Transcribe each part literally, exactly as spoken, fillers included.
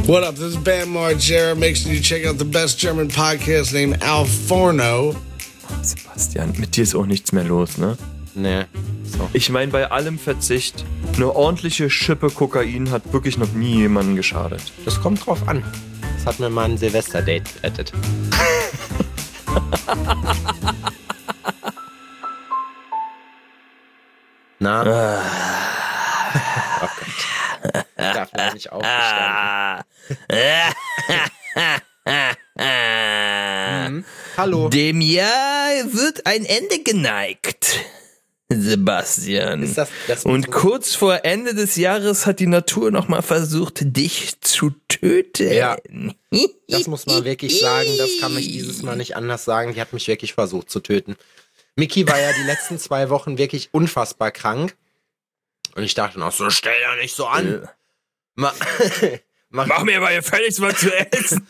What up? This is Bam Margera. Make sure you check out the best German podcast named Al Forno. Sebastian, mit dir ist auch nichts mehr los, ne? Nee. So. Ich meine, bei allem Verzicht, eine ordentliche Schippe Kokain hat wirklich noch nie jemandem geschadet. Das kommt drauf an. Das hat mir mal ein Silvester-Date gerettet. Na? Ah. Oh Gott. Ich darf noch nicht aufgestanden. mhm. Hallo. Dem Jahr wird ein Ende geneigt, Sebastian. Ist das, das Und so? kurz vor Ende des Jahres hat die Natur nochmal versucht, dich zu töten. Ja, das muss man wirklich sagen. Das kann ich dieses Mal nicht anders sagen. Die hat mich wirklich versucht zu töten. Miki war ja die letzten zwei Wochen wirklich unfassbar krank. Und ich dachte noch so, stell ja nicht so an. Ma- Mach, Mach mir aber gefälligst was zu essen.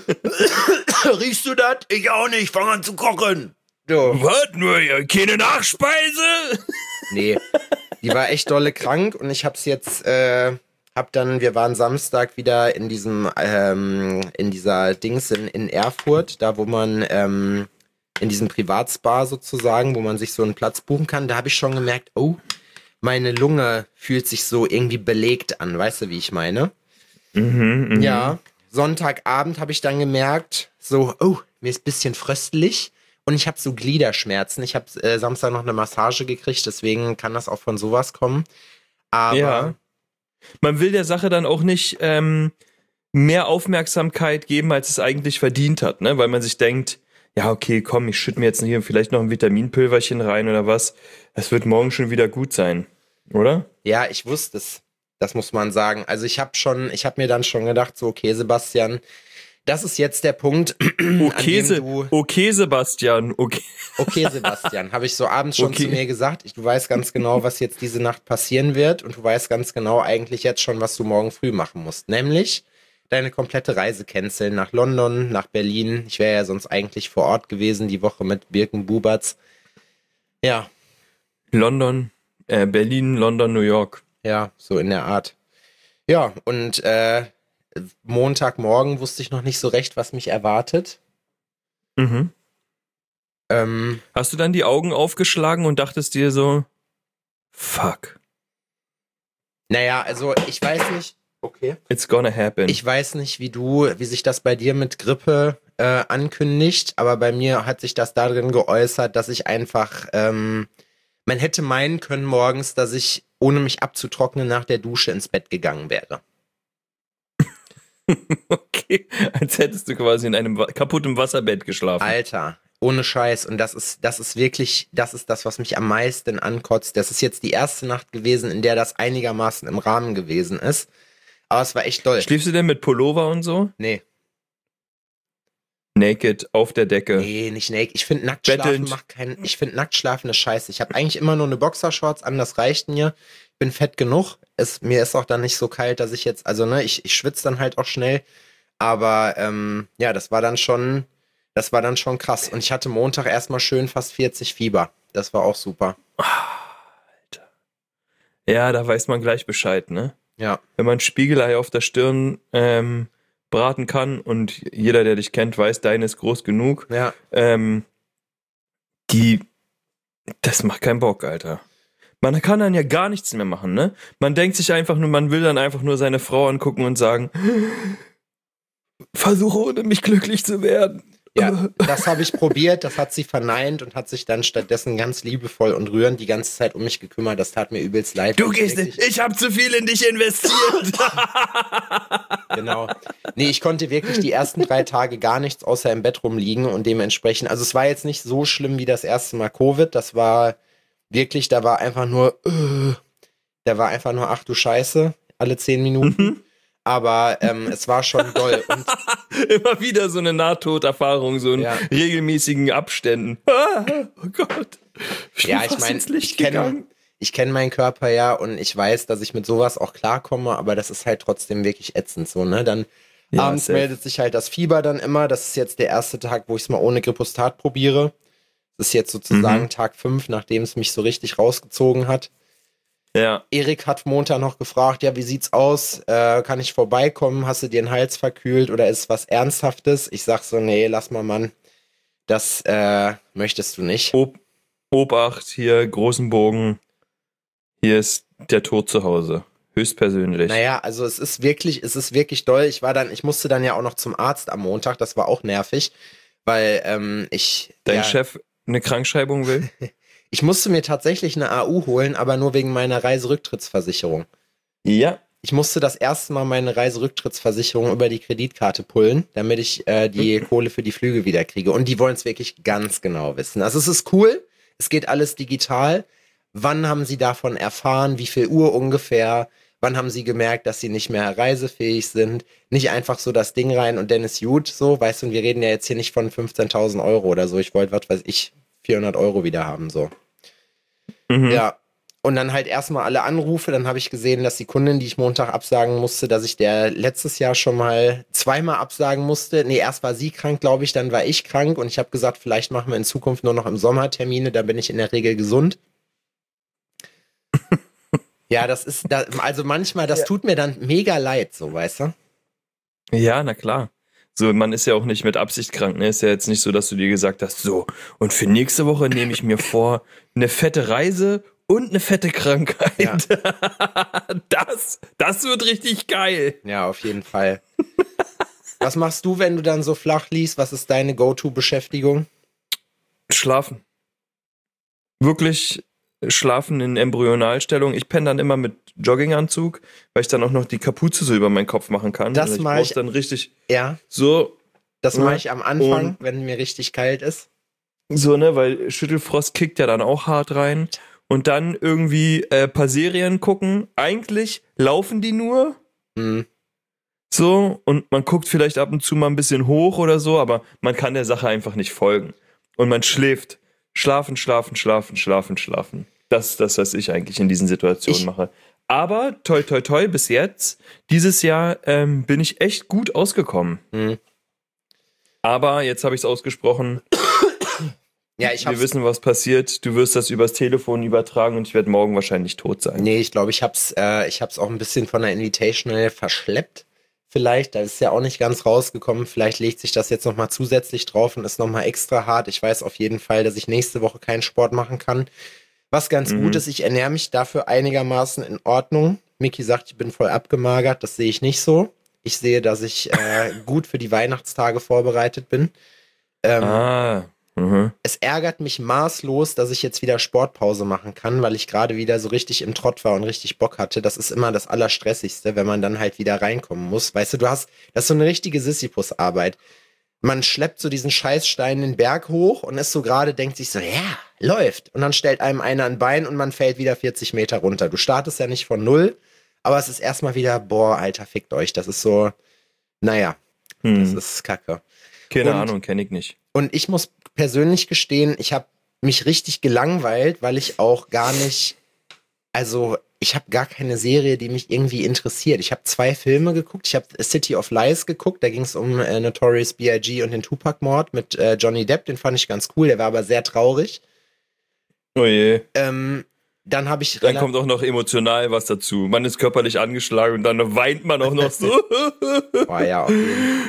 Riechst du das? Ich auch nicht. Fang an zu kochen. So. Was? Nur keine Nachspeise? Nee, die war echt dolle krank und ich hab's jetzt, äh, hab dann, wir waren Samstag wieder in diesem, ähm, in dieser Dings in, in Erfurt, da wo man, ähm, in diesem Privatspa sozusagen, wo man sich so einen Platz buchen kann, da habe ich schon gemerkt, oh, meine Lunge fühlt sich so irgendwie belegt an, weißt du, wie ich meine? Mhm, mh. Ja, Sonntagabend habe ich dann gemerkt, so, oh, mir ist ein bisschen fröstelig und ich habe so Gliederschmerzen. Ich habe äh, Samstag noch eine Massage gekriegt, deswegen kann das auch von sowas kommen. Aber Ja. Man will der Sache dann auch nicht ähm, mehr Aufmerksamkeit geben, als es eigentlich verdient hat, ne? Weil man sich denkt, ja, okay, komm, ich schütte mir jetzt hier vielleicht noch ein Vitaminpülverchen rein oder was. Es wird morgen schon wieder gut sein, oder? ja, ich wusste es. Das muss man sagen. Also ich habe schon, ich habe mir dann schon gedacht, so, okay, Sebastian, das ist jetzt der Punkt, an Okay, dem Se- du... okay Sebastian, okay. Okay, Sebastian, habe ich so abends schon Okay. zu mir gesagt. Ich, du weißt ganz genau, was jetzt diese Nacht passieren wird und du weißt ganz genau eigentlich jetzt schon, was du morgen früh machen musst. Nämlich deine komplette Reise canceln nach London, nach Berlin. Ich wäre ja sonst eigentlich vor Ort gewesen, die Woche mit Birken Buberts. Ja, London, äh, Berlin, London, New York. ja, so in der Art. Ja, und äh, Montagmorgen wusste ich noch nicht so recht, was mich erwartet. Mhm. Ähm, Hast du dann die Augen aufgeschlagen und dachtest dir so, fuck, naja, also ich weiß nicht. Okay. it's gonna happen. Ich weiß nicht, wie du, wie sich das bei dir mit Grippe äh, ankündigt, aber bei mir hat sich das darin geäußert, dass ich einfach, ähm, man hätte meinen können morgens, dass ich, ohne mich abzutrocknen, nach der Dusche ins Bett gegangen wäre. Okay, als hättest du quasi in einem wa- kaputten Wasserbett geschlafen. Alter, ohne Scheiß. Und das ist, das ist wirklich, das ist das, was mich am meisten ankotzt. Das ist jetzt die erste Nacht gewesen, in der das einigermaßen im Rahmen gewesen ist. Aber es war echt doll. Schläfst du denn mit Pullover und so? Nee, Naked, auf der Decke. nee, nicht naked. Ich finde Nacktschlafen Bettelnd. macht keinen, ich finde Nacktschlafen ist scheiße. Ich habe eigentlich immer nur eine Boxershorts an, das reicht mir. Ich bin fett genug. Es, mir ist auch dann nicht so kalt, dass ich jetzt, also ne, ich, ich schwitze dann halt auch schnell. Aber ähm, ja, das war dann schon, das war dann schon krass. Und ich hatte Montag erstmal schön fast vierzig Fieber. Das war auch super. Ja, da weiß man gleich Bescheid, ne? Ja. Wenn man Spiegelei auf der Stirn ähm, braten kann und jeder, der dich kennt, weiß, deine ist groß genug, Ja. ähm, die, das macht keinen Bock, Alter. Man kann dann ja gar nichts mehr machen, ne? Man denkt sich einfach nur, man will dann einfach nur seine Frau angucken und sagen, versuche ohne mich glücklich zu werden. Ja, das habe ich probiert, das hat sie verneint und hat sich dann stattdessen ganz liebevoll und rührend die ganze Zeit um mich gekümmert. Das tat mir übelst leid. Du weil ich gehst wirklich- nicht, ich habe zu viel in dich investiert. Genau. Nee, ich konnte wirklich die ersten drei Tage gar nichts außer im Bett rumliegen und dementsprechend, also es war jetzt nicht so schlimm wie das erste Mal Covid, das war wirklich, da war einfach nur, äh, da war einfach nur, ach du Scheiße, alle zehn Minuten. Mhm. Aber ähm, es war schon doll. Und Immer wieder so eine Nahtoderfahrung, so in Ja. regelmäßigen Abständen. Ah, oh Gott. bin ja, ich fast meine, ins Licht ich kenne gegangen. ich kenn meinen Körper ja und ich weiß, dass ich mit sowas auch klarkomme, aber das ist halt trotzdem wirklich ätzend so, ne? Dann Ja, abends safe. meldet sich halt das Fieber dann immer. Das ist jetzt der erste Tag, wo ich es mal ohne Gripostat probiere. Das ist jetzt sozusagen Mhm. Tag fünf, nachdem es mich so richtig rausgezogen hat. Ja. Erik hat Montag noch gefragt, ja, wie sieht's aus? Äh, kann ich vorbeikommen? Hast du dir den Hals verkühlt oder ist was Ernsthaftes? Ich sag so, nee, lass mal, Mann. Das äh, möchtest du nicht. Ob- Obacht, hier, großen Bogen. Hier ist der Tod zu Hause. Höchstpersönlich. Naja, also es ist wirklich, es ist wirklich doll. Ich war dann, ich musste dann ja auch noch zum Arzt am Montag, das war auch nervig, weil ähm, ich. Dein ja, Chef eine Krankschreibung will? Ich musste mir tatsächlich eine A U holen, aber nur wegen meiner Reiserücktrittsversicherung. Ja. Ich musste das erste Mal meine Reiserücktrittsversicherung über die Kreditkarte pullen, damit ich äh, die Kohle für die Flüge wieder kriege. Und die wollen es wirklich ganz genau wissen. Also es ist cool, es geht alles digital. Wann haben sie davon erfahren? Wie viel Uhr ungefähr? Wann haben sie gemerkt, dass sie nicht mehr reisefähig sind? Nicht einfach so das Ding rein und dann ist gut so, weißt du, und wir reden ja jetzt hier nicht von fünfzehntausend Euro oder so. Ich wollte, was weiß ich, vierhundert Euro wieder haben, so. Mhm. Ja, und dann halt erstmal alle Anrufe, dann habe ich gesehen, dass die Kundin, die ich Montag absagen musste, dass ich der letztes Jahr schon mal zweimal absagen musste. Nee, erst war sie krank, glaube ich, dann war ich krank und ich habe gesagt, vielleicht machen wir in Zukunft nur noch im Sommer Termine, da bin ich in der Regel gesund. Ja, das ist, da, also manchmal, das Ja. tut mir dann mega leid, so, weißt du? Ja, na klar. So, man ist ja auch nicht mit Absicht krank, ne? Ist ja jetzt nicht so, dass du dir gesagt hast, so, und für nächste Woche nehme ich mir vor, eine fette Reise und eine fette Krankheit. Ja. Das, das wird richtig geil. Ja, auf jeden Fall. Was machst du, wenn du dann so flach liegst? Was ist deine Go-To-Beschäftigung? Schlafen. Wirklich schlafen in Embryonalstellung. Ich penne dann immer mit Jogginganzug, weil ich dann auch noch die Kapuze so über meinen Kopf machen kann. Das Also ich mach brauch's ich- dann richtig Ja, so, das Ja. mache ich am Anfang, Und- wenn mir richtig kalt ist. so, ne, weil Schüttelfrost kickt ja dann auch hart rein. Und dann irgendwie äh, paar Serien gucken. Eigentlich laufen die nur. Hm. So, und man guckt vielleicht ab und zu mal ein bisschen hoch oder so, aber man kann der Sache einfach nicht folgen. Und man schläft. Schlafen, schlafen, schlafen, schlafen, schlafen. Das ist das, was ich eigentlich in diesen Situationen Ich- mache. Aber toi, toi, toi, bis jetzt, dieses Jahr ähm, bin ich echt gut ausgekommen. Hm. Aber jetzt habe ich es ausgesprochen. Ja, ich Wir hab's. wissen, was passiert. Du wirst das übers Telefon übertragen und ich werde morgen wahrscheinlich tot sein. Nee, ich glaube, ich hab's, äh, ich hab's auch ein bisschen von der Invitational verschleppt. Vielleicht, da ist ja auch nicht ganz rausgekommen. Vielleicht legt sich das jetzt nochmal zusätzlich drauf und ist nochmal extra hart. Ich weiß auf jeden Fall, dass ich nächste Woche keinen Sport machen kann. Was ganz Mhm. gut ist, ich ernähre mich dafür einigermaßen in Ordnung. Miki sagt, ich bin voll abgemagert. Das sehe ich nicht so. Ich sehe, dass ich äh, gut für die Weihnachtstage vorbereitet bin. Ähm, Ah, mhm. Es ärgert mich maßlos, dass ich jetzt wieder Sportpause machen kann, weil ich gerade wieder so richtig im Trott war und richtig Bock hatte. Das ist immer das Allerstressigste, wenn man dann halt wieder reinkommen muss. Weißt du, du hast, das ist so eine richtige Sisyphus-Arbeit. Man schleppt so diesen Scheißstein den Berg hoch und ist so gerade, denkt sich so, ja, läuft. Und dann stellt einem einer ein Bein und man fällt wieder vierzig Meter runter. Du startest ja nicht von null, aber es ist erstmal wieder, boah, Alter, fickt euch. Das ist so, naja, das Hm. ist Kacke. Keine und- Ahnung, kenne ich nicht. Und ich muss persönlich gestehen, ich habe mich richtig gelangweilt, weil ich auch gar nicht, also ich habe gar keine Serie, die mich irgendwie interessiert. Ich habe zwei Filme geguckt. Ich habe City of Lies geguckt. Da ging es um äh, Notorious B I G und den Tupac-Mord mit äh, Johnny Depp. Den fand ich ganz cool. Der war aber sehr traurig. Oh je. Ähm, dann habe ich Dann rela- kommt auch noch emotional was dazu. Man ist körperlich angeschlagen und dann weint man auch noch so. oh, ja, auf jeden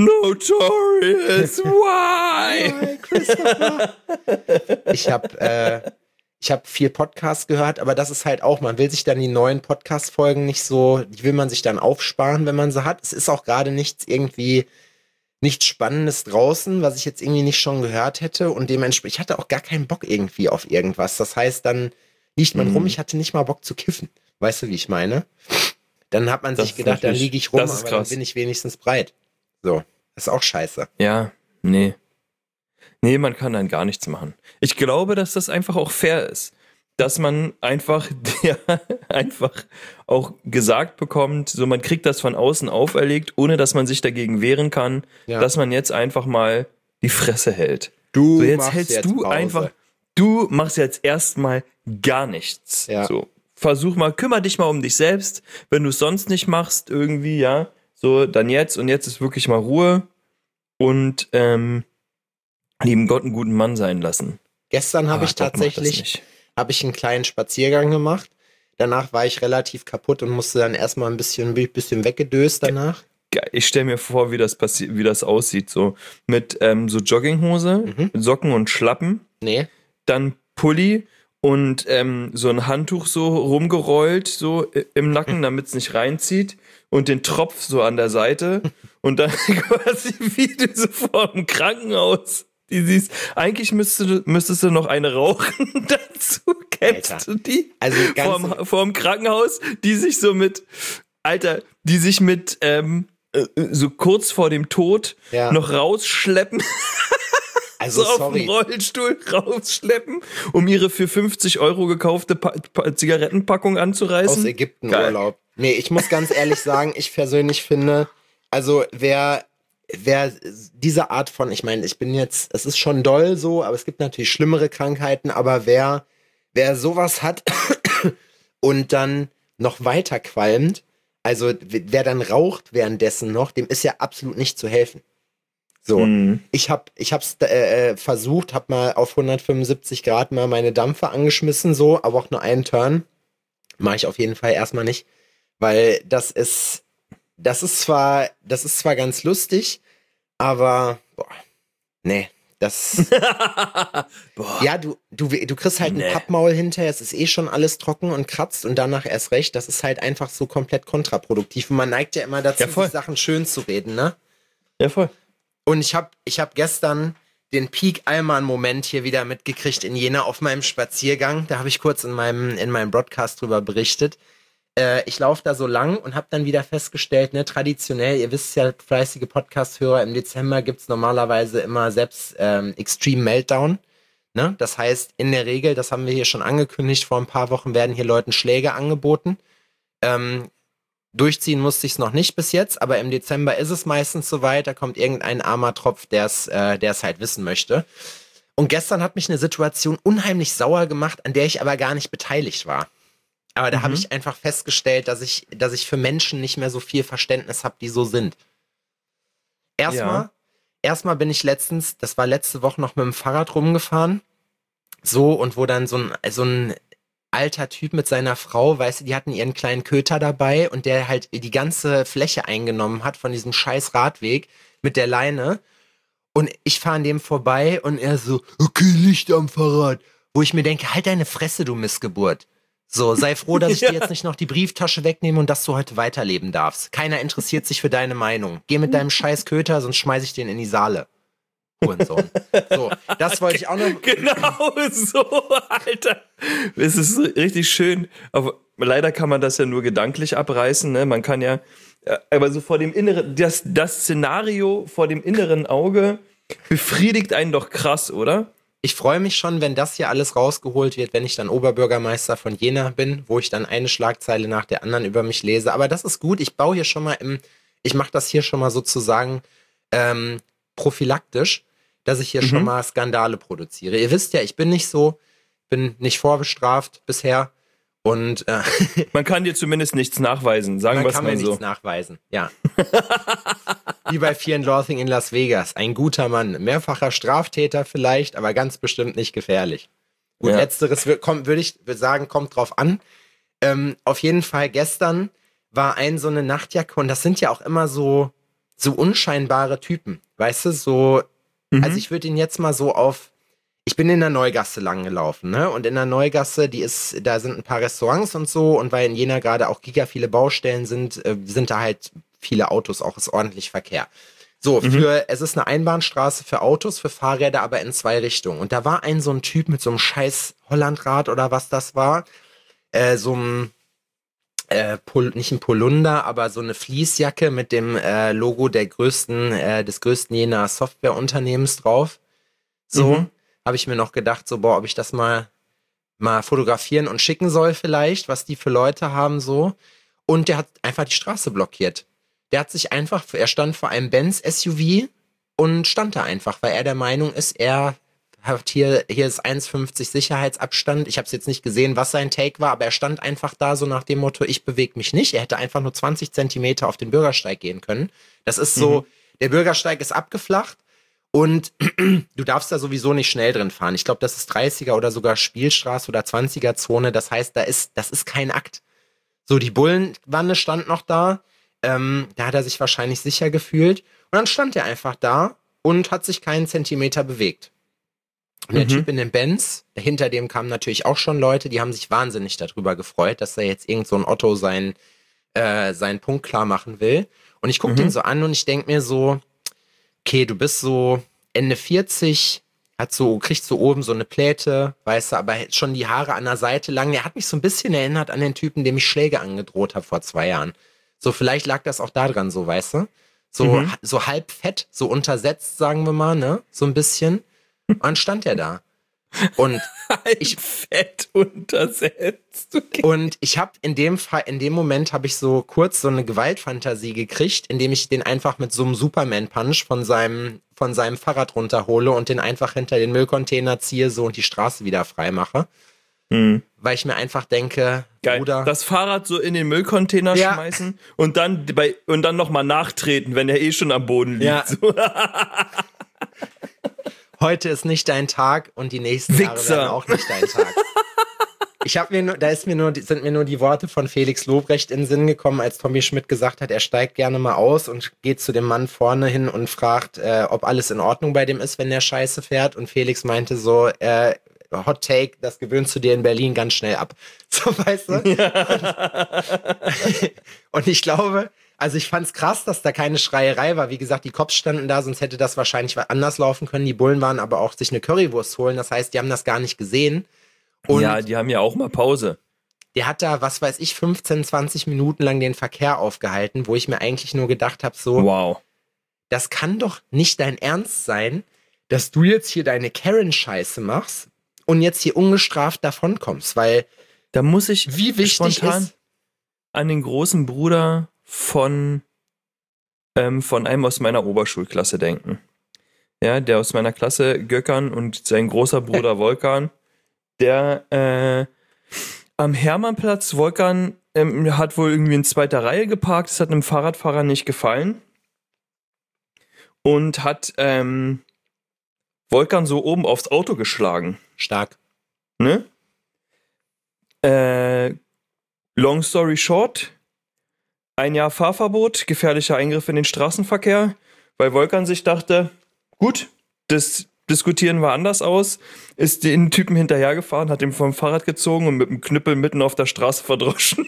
Notorious, why? Fall. Christopher. Ich habe äh, ich habe viel Podcast gehört, aber das ist halt auch, man will sich dann die neuen Podcast-Folgen nicht so, die will man sich dann aufsparen, wenn man sie hat. Es ist auch gerade nichts irgendwie, nichts Spannendes draußen, was ich jetzt irgendwie nicht schon gehört hätte und dementsprechend, ich hatte auch gar keinen Bock irgendwie auf irgendwas. Das heißt, dann liegt man Mhm. rum, ich hatte nicht mal Bock zu kiffen. Weißt du, wie ich meine? Dann hat man Das sich ist gedacht, dann natürlich- liege ich rum, das ist aber dann krass. bin ich wenigstens breit. So, ist auch scheiße. Ja, nee. Nee, man kann dann gar nichts machen. Ich glaube, dass das einfach auch fair ist. Dass man einfach, ja, einfach auch gesagt bekommt, so man kriegt das von außen auferlegt, ohne dass man sich dagegen wehren kann, Ja. dass man jetzt einfach mal die Fresse hält. Du So, jetzt machst hältst jetzt du Pause. einfach, du machst jetzt erstmal gar nichts. Ja. So, versuch mal, kümmere dich mal um dich selbst. Wenn du es sonst nicht machst, irgendwie, ja, so, dann jetzt und jetzt ist wirklich mal Ruhe und ähm, lieben Gott einen guten Mann sein lassen. Gestern habe Ah, ich Gott macht das tatsächlich nicht. habe ich einen kleinen Spaziergang gemacht. Danach war ich relativ kaputt und musste dann erstmal ein bisschen, bin ich ein bisschen weggedöst danach. Geil. Ich stelle mir vor, wie das passiert, wie das aussieht. So mit ähm, so Jogginghose, Mhm. Socken und Schlappen, Nee. dann Pulli und ähm, so ein Handtuch so rumgerollt, so i- im Nacken, damit es nicht reinzieht. Und den Tropf so an der Seite. Und dann quasi wie du so vor dem Krankenhaus. Die siehst, eigentlich müsstest du, müsstest du noch eine rauchen dazu. Kennst Alter. du die? Also ganz Vorm, vorm Krankenhaus, die sich so mit, Alter, die sich mit, ähm, äh, so kurz vor dem Tod Ja. noch rausschleppen, also so auf sorry. dem Rollstuhl rausschleppen, um ihre für fünfzig Euro gekaufte pa pa Zigarettenpackung anzureißen. Aus Ägypten Geil. Urlaub. Nee, ich muss ganz ehrlich sagen, ich persönlich finde, also wer, wer diese Art von, ich meine, ich bin jetzt, es ist schon doll so, aber es gibt natürlich schlimmere Krankheiten, aber wer, wer sowas hat und dann noch weiter qualmt, also wer dann raucht währenddessen noch, dem ist ja absolut nicht zu helfen. So, Mhm. ich hab, ich hab's äh, versucht, hab mal auf hundertfünfundsiebzig Grad mal meine Dampfe angeschmissen, so, aber auch nur einen Turn. Mache ich auf jeden Fall erstmal nicht, weil das ist, das ist zwar, das ist zwar ganz lustig, aber boah, nee, das, Boah. ja, du, du, du kriegst halt Nee. ein Pappmaul hinterher, es ist eh schon alles trocken und kratzt und danach erst recht, das ist halt einfach so komplett kontraproduktiv und man neigt ja immer dazu, Ja, voll. sich Sachen schön zu reden, ne? Ja, voll. Und ich habe ich hab gestern den Peak-Allmann-Moment hier wieder mitgekriegt in Jena auf meinem Spaziergang. Da habe ich kurz in meinem, in meinem Broadcast drüber berichtet. Äh, ich laufe da so lang und habe dann wieder festgestellt, ne, traditionell, ihr wisst ja, fleißige Podcast-Hörer, im Dezember gibt's normalerweise immer selbst ähm, Extreme Meltdown. Ne? Das heißt, in der Regel, das haben wir hier schon angekündigt, vor ein paar Wochen werden hier Leuten Schläge angeboten. Ähm, Durchziehen musste ich es noch nicht bis jetzt, aber im Dezember ist es meistens soweit, da kommt irgendein armer Tropf, der es äh, der es halt wissen möchte. Und gestern hat mich eine Situation unheimlich sauer gemacht, an der ich aber gar nicht beteiligt war. Aber da Mhm. habe ich einfach festgestellt, dass ich, dass ich für Menschen nicht mehr so viel Verständnis habe, die so sind. Erstmal, Ja. erstmal bin ich letztens, das war letzte Woche noch mit dem Fahrrad rumgefahren. So, und wo dann so ein, so ein alter Typ mit seiner Frau, weißt du, die hatten ihren kleinen Köter dabei und der halt die ganze Fläche eingenommen hat von diesem scheiß Radweg mit der Leine. Und ich fahre an dem vorbei und er so, okay, Licht am Fahrrad. Wo ich mir denke, halt deine Fresse, du Missgeburt. So, sei froh, dass ich Ja. dir jetzt nicht noch die Brieftasche wegnehme und dass du heute weiterleben darfst. Keiner interessiert sich für deine Meinung. Geh mit deinem scheiß Köter, sonst schmeiß ich den in die Saale. Hurensohn. So, das wollte ich auch noch. Genau so, Alter. Es ist richtig schön. Aber leider kann man das ja nur gedanklich abreißen. Ne? Man kann ja, ja, aber so vor dem inneren, das, das Szenario vor dem inneren Auge befriedigt einen doch krass, oder? Ich freue mich schon, wenn das hier alles rausgeholt wird, wenn ich dann Oberbürgermeister von Jena bin, wo ich dann eine Schlagzeile nach der anderen über mich lese. Aber das ist gut. Ich baue hier schon mal im, ich mache das hier schon mal sozusagen ähm, prophylaktisch, dass ich hier Mhm. schon mal Skandale produziere. Ihr wisst ja, ich bin nicht so, bin nicht vorbestraft bisher und äh, Man kann dir zumindest nichts nachweisen, sagen man wir es kann mir mal so. nichts nachweisen. Ja. Wie bei Fear and Loathing in Las Vegas. Ein guter Mann. Mehrfacher Straftäter vielleicht, aber ganz bestimmt nicht gefährlich. Gut, Ja. letzteres wür- kommt, würde ich sagen, kommt drauf an. Ähm, auf jeden Fall gestern war ein so eine Nachtjacke und das sind ja auch immer so, so unscheinbare Typen. Weißt du, so, Mhm. also ich würde ihn jetzt mal so auf, ich bin in der Neugasse lang gelaufen, ne? Und in der Neugasse, die ist, da sind ein paar Restaurants und so und weil in Jena gerade auch giga viele Baustellen sind, äh, sind da halt viele Autos, auch ist ordentlich Verkehr. So, für, es ist eine Einbahnstraße für Autos, für Fahrräder, aber in zwei Richtungen. Und da war ein so ein Typ mit so einem scheiß Hollandrad oder was das war, äh, so ein, äh, Pol, nicht ein Polunder, aber so eine Fließjacke mit dem äh, Logo der größten, äh, des größten Jenaer Softwareunternehmens drauf. So, Mhm. habe ich mir noch gedacht, so, boah, ob ich das mal, mal fotografieren und schicken soll vielleicht, was die für Leute haben, so. Und der hat einfach die Straße blockiert. Der hat sich einfach, er stand vor einem Benz-S U V und stand da einfach, weil er der Meinung ist, er hat hier, hier ist eins fünfzig Sicherheitsabstand. Ich habe es jetzt nicht gesehen, was sein Take war, aber er stand einfach da so nach dem Motto, ich bewege mich nicht. Er hätte einfach nur zwanzig Zentimeter auf den Bürgersteig gehen können. Das ist so, Mhm. der Bürgersteig ist abgeflacht Und du darfst da sowieso nicht schnell drin fahren. Ich glaube, das ist dreißiger oder sogar Spielstraße oder zwanziger Zone. Das heißt, da ist, das ist kein Akt. So, die Bullenwanne stand noch da. Ähm, da hat er sich wahrscheinlich sicher gefühlt. Und dann stand er einfach da und hat sich keinen Zentimeter bewegt. Und der mhm. Typ in dem Benz, hinter dem kamen natürlich auch schon Leute, die haben sich wahnsinnig darüber gefreut, dass da jetzt irgend so ein Otto sein, äh, seinen Punkt klar machen will. Und ich gucke mhm. den so an und ich denke mir so, okay, du bist so Ende vierzig, hat so, kriegst so oben so eine Pläte, weißt du, aber schon die Haare an der Seite lang. Der hat mich so ein bisschen erinnert an den Typen, dem ich Schläge angedroht habe vor zwei Jahren. So, vielleicht lag das auch daran so, weißt du? So, mhm. so halb fett, so untersetzt, sagen wir mal, ne? So ein bisschen. Und dann stand er da. Und ich fett untersetzt. Okay. Und ich habe in dem Fall, in dem Moment habe ich so kurz so eine Gewaltfantasie gekriegt, indem ich den einfach mit so einem Superman-Punch von seinem von seinem Fahrrad runterhole und den einfach hinter den Müllcontainer ziehe so und die Straße wieder frei mache. Mhm. Weil ich mir einfach denke, geil. Bruder, das Fahrrad so in den Müllcontainer ja. schmeißen und dann bei und dann nochmal nachtreten, wenn er eh schon am Boden liegt. Ja. So. Heute ist nicht dein Tag und die nächsten Wichser. Jahre werden auch nicht dein Tag. Ich habe mir nur, da ist mir nur, sind mir nur die Worte von Felix Lobrecht in den Sinn gekommen, als Tommy Schmidt gesagt hat, er steigt gerne mal aus und geht zu dem Mann vorne hin und fragt, äh, ob alles in Ordnung bei dem ist, wenn der Scheiße fährt. Und Felix meinte so, äh, Hot Take, das gewöhnst du dir in Berlin ganz schnell ab. So, weißt du? Ja. Und, und ich glaube, also ich fand's krass, dass da keine Schreierei war. Wie gesagt, die Cops standen da, sonst hätte das wahrscheinlich anders laufen können. Die Bullen waren aber auch sich eine Currywurst holen. Das heißt, die haben das gar nicht gesehen. Und ja, die haben ja auch mal Pause. Der hat da, was weiß ich, fünfzehn, zwanzig Minuten lang den Verkehr aufgehalten, wo ich mir eigentlich nur gedacht habe, so, wow, das kann doch nicht dein Ernst sein, dass du jetzt hier deine Karen-Scheiße machst und jetzt hier ungestraft davonkommst, weil da muss ich wie wichtig spontan ist an den großen Bruder von ähm, von einem aus meiner Oberschulklasse denken. Ja, der aus meiner Klasse, Göckern, und sein großer Bruder Volkan, der äh, am Hermannplatz, Volkan ähm, hat wohl irgendwie in zweiter Reihe geparkt, das hat einem Fahrradfahrer nicht gefallen und hat ähm, Volkan so oben aufs Auto geschlagen. Stark. Ne? Äh, long story short, ein Jahr Fahrverbot, gefährlicher Eingriff in den Straßenverkehr, weil Volkan sich dachte, gut, das diskutieren wir anders aus, ist den Typen hinterhergefahren, hat ihn vom Fahrrad gezogen und mit dem Knüppel mitten auf der Straße verdroschen.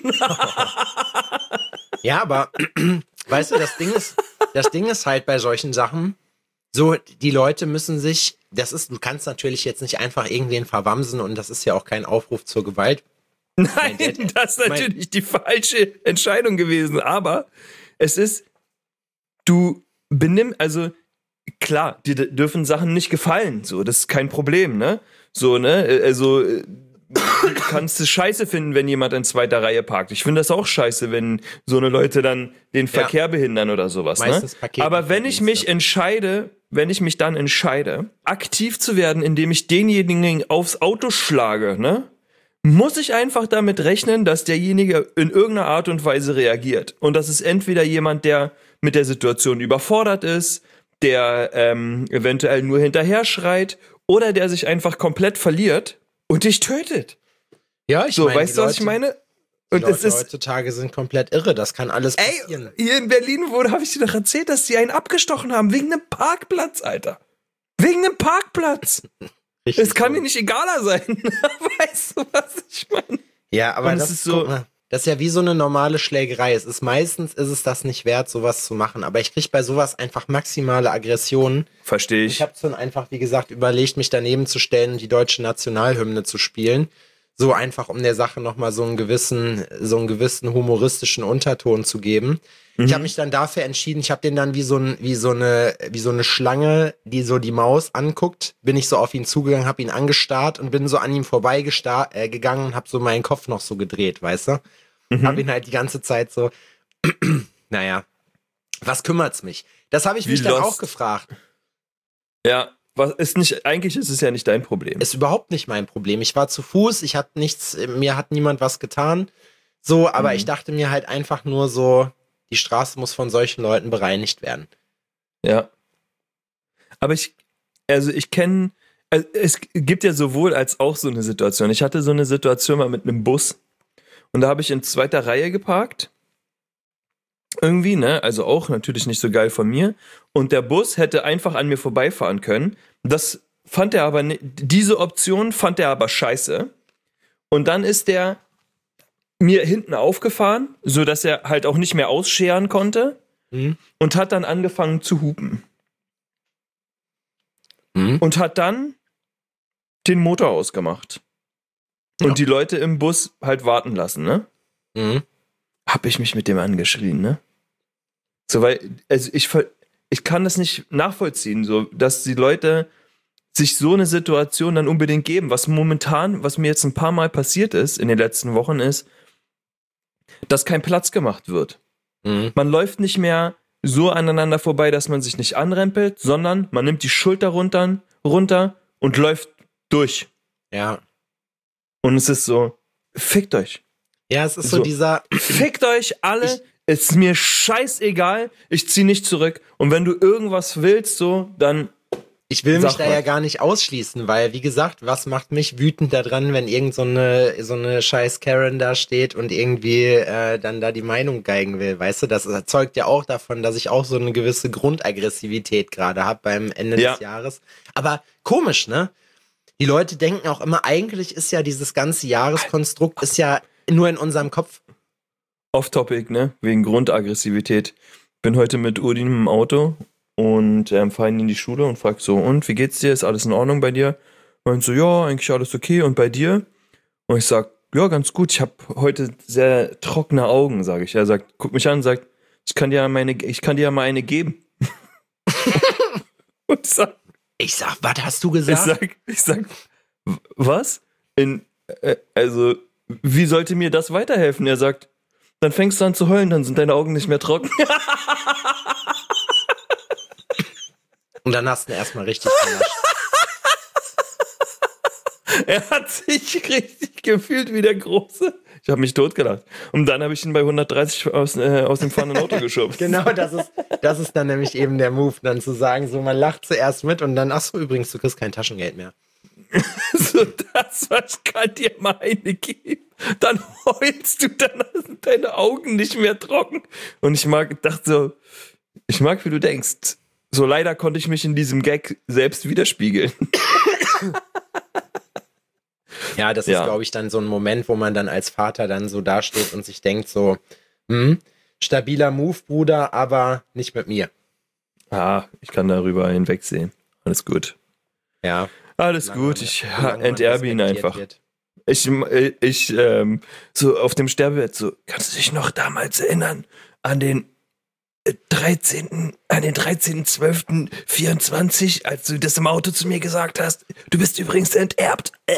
Ja, aber weißt du, das Ding ist, das Ding ist halt bei solchen Sachen, so, die Leute müssen sich, das ist, du kannst natürlich jetzt nicht einfach irgendwen verwamsen und das ist ja auch kein Aufruf zur Gewalt. Nein, Dad, das ist natürlich mein, die falsche Entscheidung gewesen, aber es ist, du benimm, also klar, dir dürfen Sachen nicht gefallen, so, das ist kein Problem, ne? So, ne? Also, du kannst es scheiße finden, wenn jemand in zweiter Reihe parkt. Ich finde das auch scheiße, wenn so eine Leute dann den Verkehr ja. behindern oder sowas, meistens ne? Paket Aber wenn ich mich entscheide, wenn ich mich dann entscheide, aktiv zu werden, indem ich denjenigen aufs Auto schlage, ne? Muss ich einfach damit rechnen, dass derjenige in irgendeiner Art und Weise reagiert. Und das ist entweder jemand, der mit der Situation überfordert ist, der ähm, eventuell nur hinterher schreit oder der sich einfach komplett verliert und dich tötet. Ja, ich so, meine, weißt du, was Leute, ich meine? Und die Leute es ist, heutzutage sind komplett irre, das kann alles passieren. Ey, hier in Berlin wurde, habe ich dir doch erzählt, dass die einen abgestochen haben, wegen einem Parkplatz, Alter. Wegen einem Parkplatz. Es kann mir nicht egaler sein. Weißt du, was ich meine? Ja, aber das ist so, mal, das ist ja wie so eine normale Schlägerei. Es ist meistens ist es das nicht wert, sowas zu machen. Aber ich kriege bei sowas einfach maximale Aggressionen. Verstehe ich. Ich habe dann einfach, wie gesagt, überlegt, mich daneben zu stellen und die deutsche Nationalhymne zu spielen. So einfach, um der Sache nochmal so einen gewissen, so einen gewissen humoristischen Unterton zu geben. Mhm. Ich habe mich dann dafür entschieden, ich habe den dann wie so, ein, wie, so eine, wie so eine Schlange, die so die Maus anguckt, bin ich so auf ihn zugegangen, habe ihn angestarrt und bin so an ihm vorbei äh, gegangen und habe so meinen Kopf noch so gedreht, weißt du? Mhm. Habe ihn halt die ganze Zeit so, naja, was kümmert's mich? Das habe ich wie mich dann lost. auch gefragt. Ja. Was ist nicht, eigentlich ist es ja nicht dein Problem. Ist überhaupt nicht mein Problem. Ich war zu Fuß, ich hatte nichts, mir hat niemand was getan. So, aber mhm. ich dachte mir halt einfach nur so, die Straße muss von solchen Leuten bereinigt werden. Ja. Aber ich, also ich kenne, also es gibt ja sowohl als auch so eine Situation. Ich hatte so eine Situation mal mit einem Bus und da habe ich in zweiter Reihe geparkt. Irgendwie, ne? Also auch natürlich nicht so geil von mir. Und der Bus hätte einfach an mir vorbeifahren können. Das fand er aber, ne, diese Option fand er aber scheiße. Und dann ist der mir hinten aufgefahren, sodass er halt auch nicht mehr ausscheren konnte. Mhm. Und hat dann angefangen zu hupen. Mhm. Und hat dann den Motor ausgemacht. Ja. Und die Leute im Bus halt warten lassen, ne? Mhm. Hab ich mich mit dem angeschrien, ne? So, weil, also ich, ich kann das nicht nachvollziehen, so, dass die Leute sich so eine Situation dann unbedingt geben. Was momentan, was mir jetzt ein paar Mal passiert ist in den letzten Wochen, ist, dass kein Platz gemacht wird. Mhm. Man läuft nicht mehr so aneinander vorbei, dass man sich nicht anrempelt, sondern man nimmt die Schulter runter, runter und läuft durch. Ja. Und es ist so, fickt euch. Ja, es ist so, so dieser... Fickt euch alle, ich, ist mir scheißegal, ich zieh nicht zurück. Und wenn du irgendwas willst, so, dann... Ich will mich da ja gar nicht ausschließen, weil, wie gesagt, was macht mich wütend daran, wenn irgend so eine, so eine scheiß Karen da steht und irgendwie äh, dann da die Meinung geigen will, weißt du? Das erzeugt ja auch davon, dass ich auch so eine gewisse Grundaggressivität gerade habe beim Ende ja. des Jahres. Aber komisch, ne? Die Leute denken auch immer, eigentlich ist ja dieses ganze Jahreskonstrukt ist ja nur in unserem Kopf. Off-Topic, ne? Wegen Grundaggressivität. Bin heute mit Udin im Auto und ähm, fahre ihn in die Schule und frag so, und wie geht's dir? Ist alles in Ordnung bei dir? Und so, ja, eigentlich alles okay. Und bei dir? Und ich sag, ja, ganz gut. Ich habe heute sehr trockene Augen, sage ich. Er sagt, guck mich an und sagt, ich kann dir ja meine, ich kann dir ja mal eine geben. Und ich sag, ich sag, was hast du gesagt? Ich sag, ich sag, was? In, äh, also, wie sollte mir das weiterhelfen? Er sagt, dann fängst du an zu heulen, dann sind deine Augen nicht mehr trocken. Und dann hast du ihn erstmal richtig vernascht. Er hat sich richtig gefühlt wie der Große. Ich habe mich totgelacht. Und dann habe ich ihn bei hundertdreißig aus, äh, aus dem fahrenden Auto geschubst. Genau, das ist, das ist dann nämlich eben der Move, dann zu sagen, so, man lacht zuerst mit und dann, ach so, übrigens, du kriegst kein Taschengeld mehr. So, das, was ich kann dir mal eine geben. Dann heulst du, dann sind deine Augen nicht mehr trocken. Und ich mag, dachte so, ich mag, wie du denkst. So, leider konnte ich mich in diesem Gag selbst widerspiegeln. Ja, das ja. ist, glaube ich, dann so ein Moment, wo man dann als Vater dann so dasteht und sich denkt so, hm, stabiler Move, Bruder, aber nicht mit mir. Ah, ich kann darüber hinwegsehen. Alles gut. Ja. Alles lange, gut, ich enterbe ihn einfach. Wird. Ich, ich, ähm, so auf dem Sterbebett so, kannst du dich noch damals erinnern an den dreizehnten an den dreizehnten zwölften vierundzwanzig, als du das im Auto zu mir gesagt hast, du bist übrigens enterbt. Äh.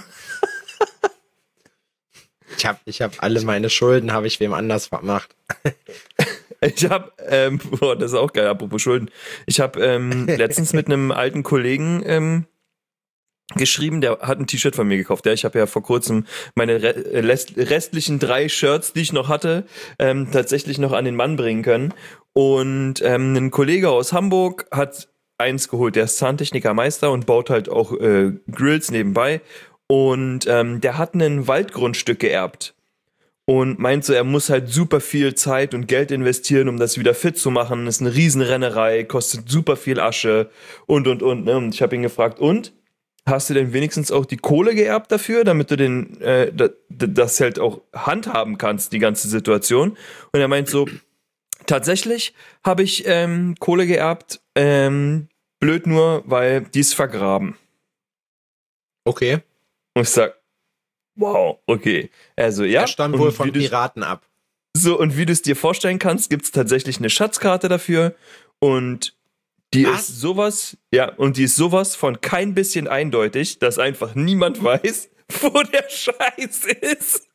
Ich hab, ich hab alle meine Schulden, habe ich wem anders gemacht. Ich habe, ähm, boah, das ist auch geil, apropos Schulden. Ich habe ähm, letztens mit einem alten Kollegen ähm, geschrieben, der hat ein T-Shirt von mir gekauft. Ja, ich habe ja vor kurzem meine re- restlichen drei Shirts, die ich noch hatte, ähm, tatsächlich noch an den Mann bringen können. Und ähm, ein Kollege aus Hamburg hat eins geholt. Der ist Zahntechnikermeister und baut halt auch äh, Grills nebenbei. Und ähm, der hat ein Waldgrundstück geerbt. Und meint so, er muss halt super viel Zeit und Geld investieren, um das wieder fit zu machen. Das ist eine Riesenrennerei, kostet super viel Asche und, und, und. Ne? Und ich habe ihn gefragt, und? Hast du denn wenigstens auch die Kohle geerbt dafür, damit du den äh, das halt auch handhaben kannst, die ganze Situation? Und er meint so, tatsächlich habe ich ähm, Kohle geerbt, ähm, blöd nur, weil die ist vergraben. Okay. Und ich sag, wow, okay. Also ja. Er stammt wohl von Piraten ab. So, und wie du es dir vorstellen kannst, gibt es tatsächlich eine Schatzkarte dafür und die Was? ist sowas, ja, und die ist sowas von kein bisschen eindeutig, dass einfach niemand weiß, wo der Scheiß ist.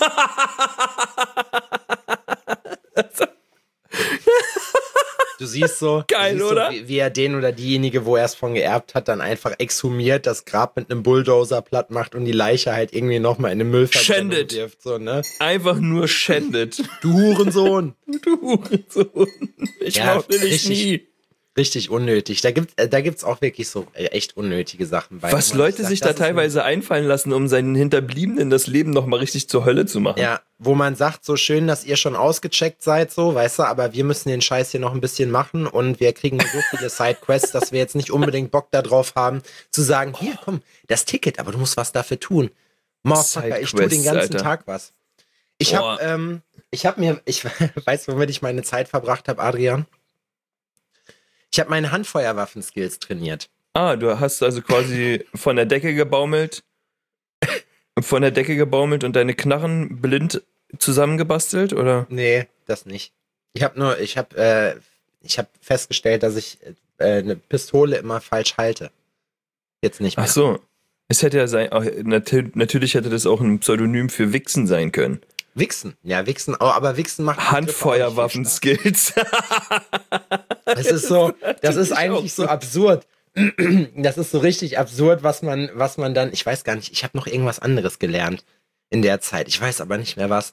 Du siehst so, Geil, du siehst oder? So, wie, wie er den oder diejenige, wo er es von geerbt hat, dann einfach exhumiert, das Grab mit einem Bulldozer platt macht und die Leiche halt irgendwie nochmal in den Müllverbrennung wirft. So, ne? Einfach nur schändet. Du Hurensohn. Du Hurensohn. Ich ja, mochte dich richtig, nie. Richtig unnötig. Da gibt äh, da gibt's auch wirklich so äh, echt unnötige Sachen bei. Was Leute sagt, sich da teilweise einfallen lassen, um seinen Hinterbliebenen das Leben nochmal richtig zur Hölle zu machen. Ja, wo man sagt, so schön, dass ihr schon ausgecheckt seid, so, weißt du, aber wir müssen den Scheiß hier noch ein bisschen machen und wir kriegen so viele Sidequests, dass wir jetzt nicht unbedingt Bock darauf haben, zu sagen, hier, komm, das Ticket, aber du musst was dafür tun. Motherfucker, ich tue den ganzen Alter. Tag was. Ich hab, ähm, ich hab mir, ich weiß, womit ich meine Zeit verbracht habe, Adrian. Ich habe meine Handfeuerwaffen-Skills trainiert. Ah, du hast also quasi von der Decke gebaumelt, von der Decke gebaumelt und deine Knarren blind zusammengebastelt, oder? Nee, das nicht. Ich habe nur, ich habe, äh, ich habe festgestellt, dass ich äh, eine Pistole immer falsch halte. Jetzt nicht mehr. Ach so. Es hätte ja sein, natürlich hätte das auch ein Pseudonym für Wichsen sein können. Wichsen, ja, Wichsen, aber Wichsen macht Handfeuerwaffen-Skills. Das ist so, das ist eigentlich so absurd. Das ist so richtig absurd, was man, was man dann, ich weiß gar nicht, ich habe noch irgendwas anderes gelernt in der Zeit. Ich weiß aber nicht mehr was.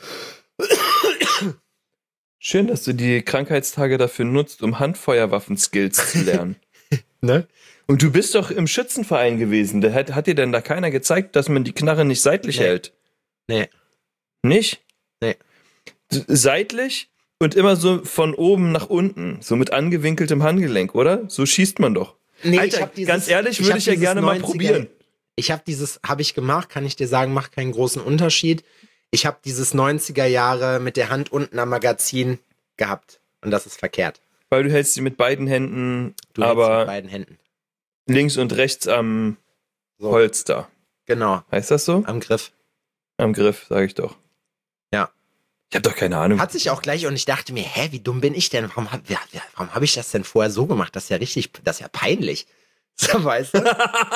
Schön, dass du die Krankheitstage dafür nutzt, um Handfeuerwaffen-Skills zu lernen. Ne? Und du bist doch im Schützenverein gewesen. Da hat, hat dir denn da keiner gezeigt, dass man die Knarre nicht seitlich Nee. hält? Nee. Nicht? Nee. Seitlich und immer so von oben nach unten, so mit angewinkeltem Handgelenk, oder? So schießt man doch. Nee, Alter, ich hab dieses, ganz ehrlich, würde hab ich ja dieses gerne mal neunziger probieren. Ich habe dieses, habe ich gemacht, kann ich dir sagen, macht keinen großen Unterschied. Ich habe dieses neunziger Jahre mit der Hand unten am Magazin gehabt. Und das ist verkehrt. Weil du hältst sie mit beiden Händen, Du hältst aber mit beiden Händen. links und rechts am So. Holster. Genau, Heißt das so? am Griff. Am Griff, sage ich doch. Ja. Ich habe doch keine Ahnung. Hat sich auch gleich, und ich dachte mir, hä, wie dumm bin ich denn? Warum habe ja, ja, warum hab ich das denn vorher so gemacht? Das ist ja richtig, das ist ja peinlich. So, weißt du?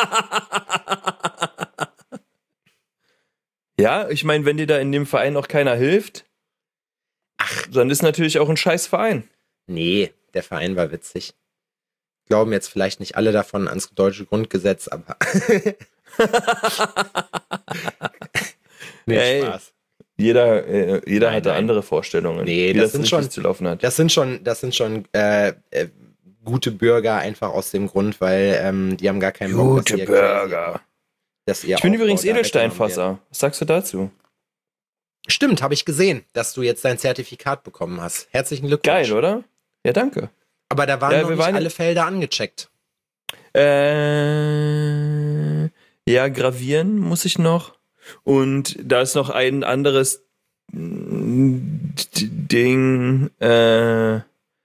Ja, ich meine, wenn dir da in dem Verein auch keiner hilft, Ach. dann ist natürlich auch ein scheiß Verein. Nee, der Verein war witzig. Glauben jetzt vielleicht nicht alle davon ans deutsche Grundgesetz, aber nee, Ey. Spaß. Jeder, äh, jeder Nein, hat da nein. andere Vorstellungen, Nee, wie das das sind richtig schon- zu laufen hat. Das sind schon, das sind schon äh, äh, gute Bürger, einfach aus dem Grund, weil ähm, die haben gar keinen Bock, dass Gute ihr Burger. dass ihr Ich bin Aufbau übrigens da weggenommen wird. Edelsteinfasser. Was sagst du dazu? Stimmt, habe ich gesehen, dass du jetzt dein Zertifikat bekommen hast. Herzlichen Glückwunsch. Geil, oder? Ja, danke. Aber da waren Ja, noch wir nicht waren- alle Felder angecheckt. Äh, ja, gravieren muss ich noch. Und da ist noch ein anderes mm, D- Ding. Äh,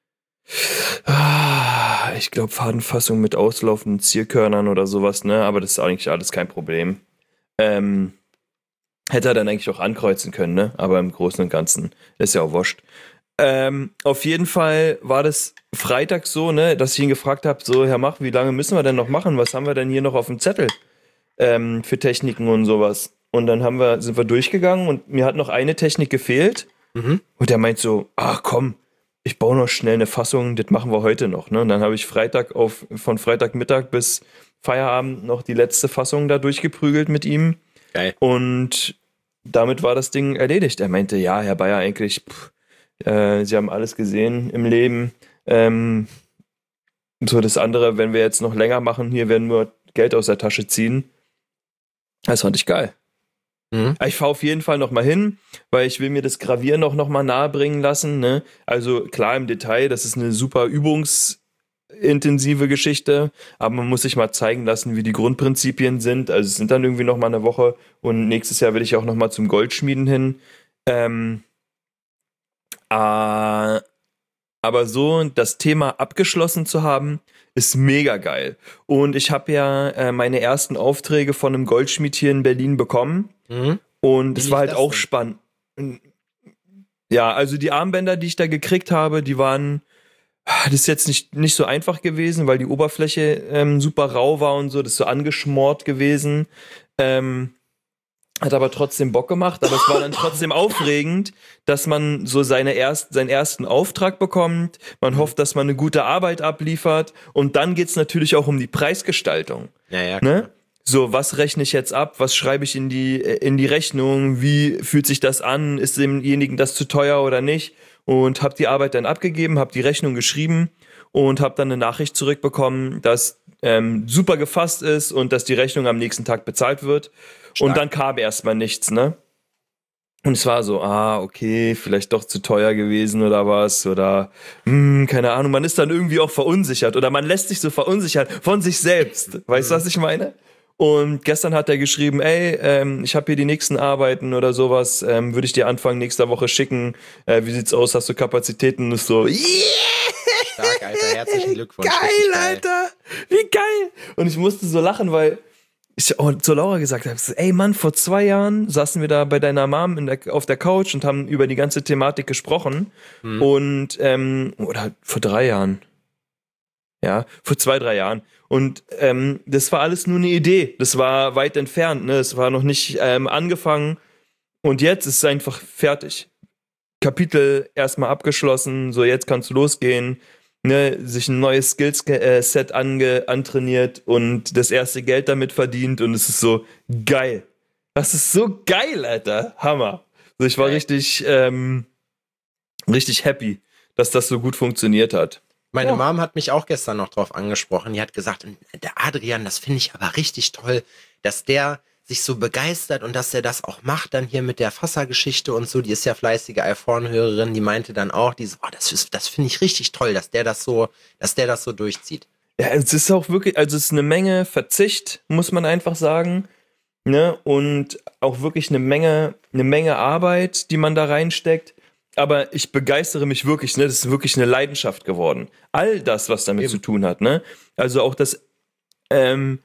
ah, ich glaube, Fadenfassung mit auslaufenden Zierkörnern oder sowas, ne? Aber das ist eigentlich alles kein Problem. Ähm, hätte er dann eigentlich auch ankreuzen können, ne? Aber im Großen und Ganzen ist ja auch wurscht. Ähm, auf jeden Fall war das Freitag so, ne, dass ich ihn gefragt habe, so, Herr Mach, wie lange müssen wir denn noch machen? Was haben wir denn hier noch auf dem Zettel ähm, für Techniken und sowas? Und dann haben wir, sind wir durchgegangen und mir hat noch eine Technik gefehlt. Mhm. Und der meint so, ach komm, ich baue noch schnell eine Fassung, das machen wir heute noch. Ne? Und dann habe ich Freitag auf, von Freitagmittag bis Feierabend noch die letzte Fassung da durchgeprügelt mit ihm. Geil. Und damit war das Ding erledigt. Er meinte, ja, Herr Bayer, eigentlich, pff, äh, Sie haben alles gesehen im Leben. Ähm, so das andere, wenn wir jetzt noch länger machen, hier werden wir Geld aus der Tasche ziehen. Das fand ich geil. Mhm. Ich fahre auf jeden Fall noch mal hin, weil ich will mir das Gravieren noch, noch mal nahe bringen lassen. Ne? Also klar im Detail, das ist eine super übungsintensive Geschichte, aber man muss sich mal zeigen lassen, wie die Grundprinzipien sind. Also es sind dann irgendwie noch mal eine Woche und nächstes Jahr will ich auch noch mal zum Goldschmieden hin. Ähm, äh, aber so das Thema abgeschlossen zu haben, ist mega geil. Und ich habe ja äh, meine ersten Aufträge von einem Goldschmied hier in Berlin bekommen. Mhm. Und Wie es war lief halt das auch denn? spannend. Ja, also die Armbänder, die ich da gekriegt habe, die waren, das ist jetzt nicht, nicht so einfach gewesen, weil die Oberfläche ähm, super rau war und so, das ist so angeschmort gewesen. Ähm, hat aber trotzdem Bock gemacht, aber es war dann trotzdem aufregend, dass man so seine erst, seinen ersten Auftrag bekommt, man hofft, dass man eine gute Arbeit abliefert und dann geht's natürlich auch um die Preisgestaltung. Ja, ja. Ne? So, was rechne ich jetzt ab? Was schreibe ich in die, in die Rechnung? Wie fühlt sich das an? Ist demjenigen das zu teuer oder nicht? Und habe die Arbeit dann abgegeben, habe die Rechnung geschrieben und habe dann eine Nachricht zurückbekommen, dass ähm, super gefasst ist und dass die Rechnung am nächsten Tag bezahlt wird. Stark. Und dann kam erstmal nichts, ne? Und es war so, ah, okay, vielleicht doch zu teuer gewesen oder was oder hm, keine Ahnung, man ist dann irgendwie auch verunsichert oder man lässt sich so verunsichern von sich selbst. Weißt du, was ich meine? Und gestern hat er geschrieben, ey, ähm, ich habe hier die nächsten Arbeiten oder sowas, ähm, würde ich dir Anfang nächster Woche schicken. Äh, wie sieht's aus? Hast du Kapazitäten? Und ist so, yeah! Stark, Alter, herzlichen Glückwunsch. Geil, geil, Alter, wie geil! Und ich musste so lachen, weil ich oh, zu Laura gesagt habe, ey Mann, vor zwei Jahren saßen wir da bei deiner Mom in der, auf der Couch und haben über die ganze Thematik gesprochen. Mhm. Und, ähm, oder vor drei Jahren. Ja, vor zwei, drei Jahren. Und ähm, das war alles nur eine Idee. Das war weit entfernt, ne? Es war noch nicht ähm, angefangen. Und jetzt ist es einfach fertig. Kapitel erstmal abgeschlossen. So, jetzt kann's losgehen. Ne, sich ein neues Skills-Set ange, antrainiert und das erste Geld damit verdient und es ist so geil. Das ist so geil, Alter. Hammer. Also ich war geil. richtig, ähm, richtig happy, dass das so gut funktioniert hat. Meine ja. Mom hat mich auch gestern noch drauf angesprochen. Die hat gesagt, der Adrian, das finde ich aber richtig toll, dass der sich so begeistert und dass er das auch macht dann hier mit der Fasser-Geschichte und so. Die ist ja fleißige iPhone-Hörerin, die meinte dann auch, die so, oh, das ist, das finde ich richtig toll, dass der das so, dass der das so durchzieht. Ja, es ist auch wirklich, also es ist eine Menge Verzicht, muss man einfach sagen, ne, und auch wirklich eine Menge, eine Menge Arbeit, die man da reinsteckt. Aber ich begeistere mich wirklich, ne, das ist wirklich eine Leidenschaft geworden. All das, was damit Eben. zu tun hat, ne, also auch das, ähm,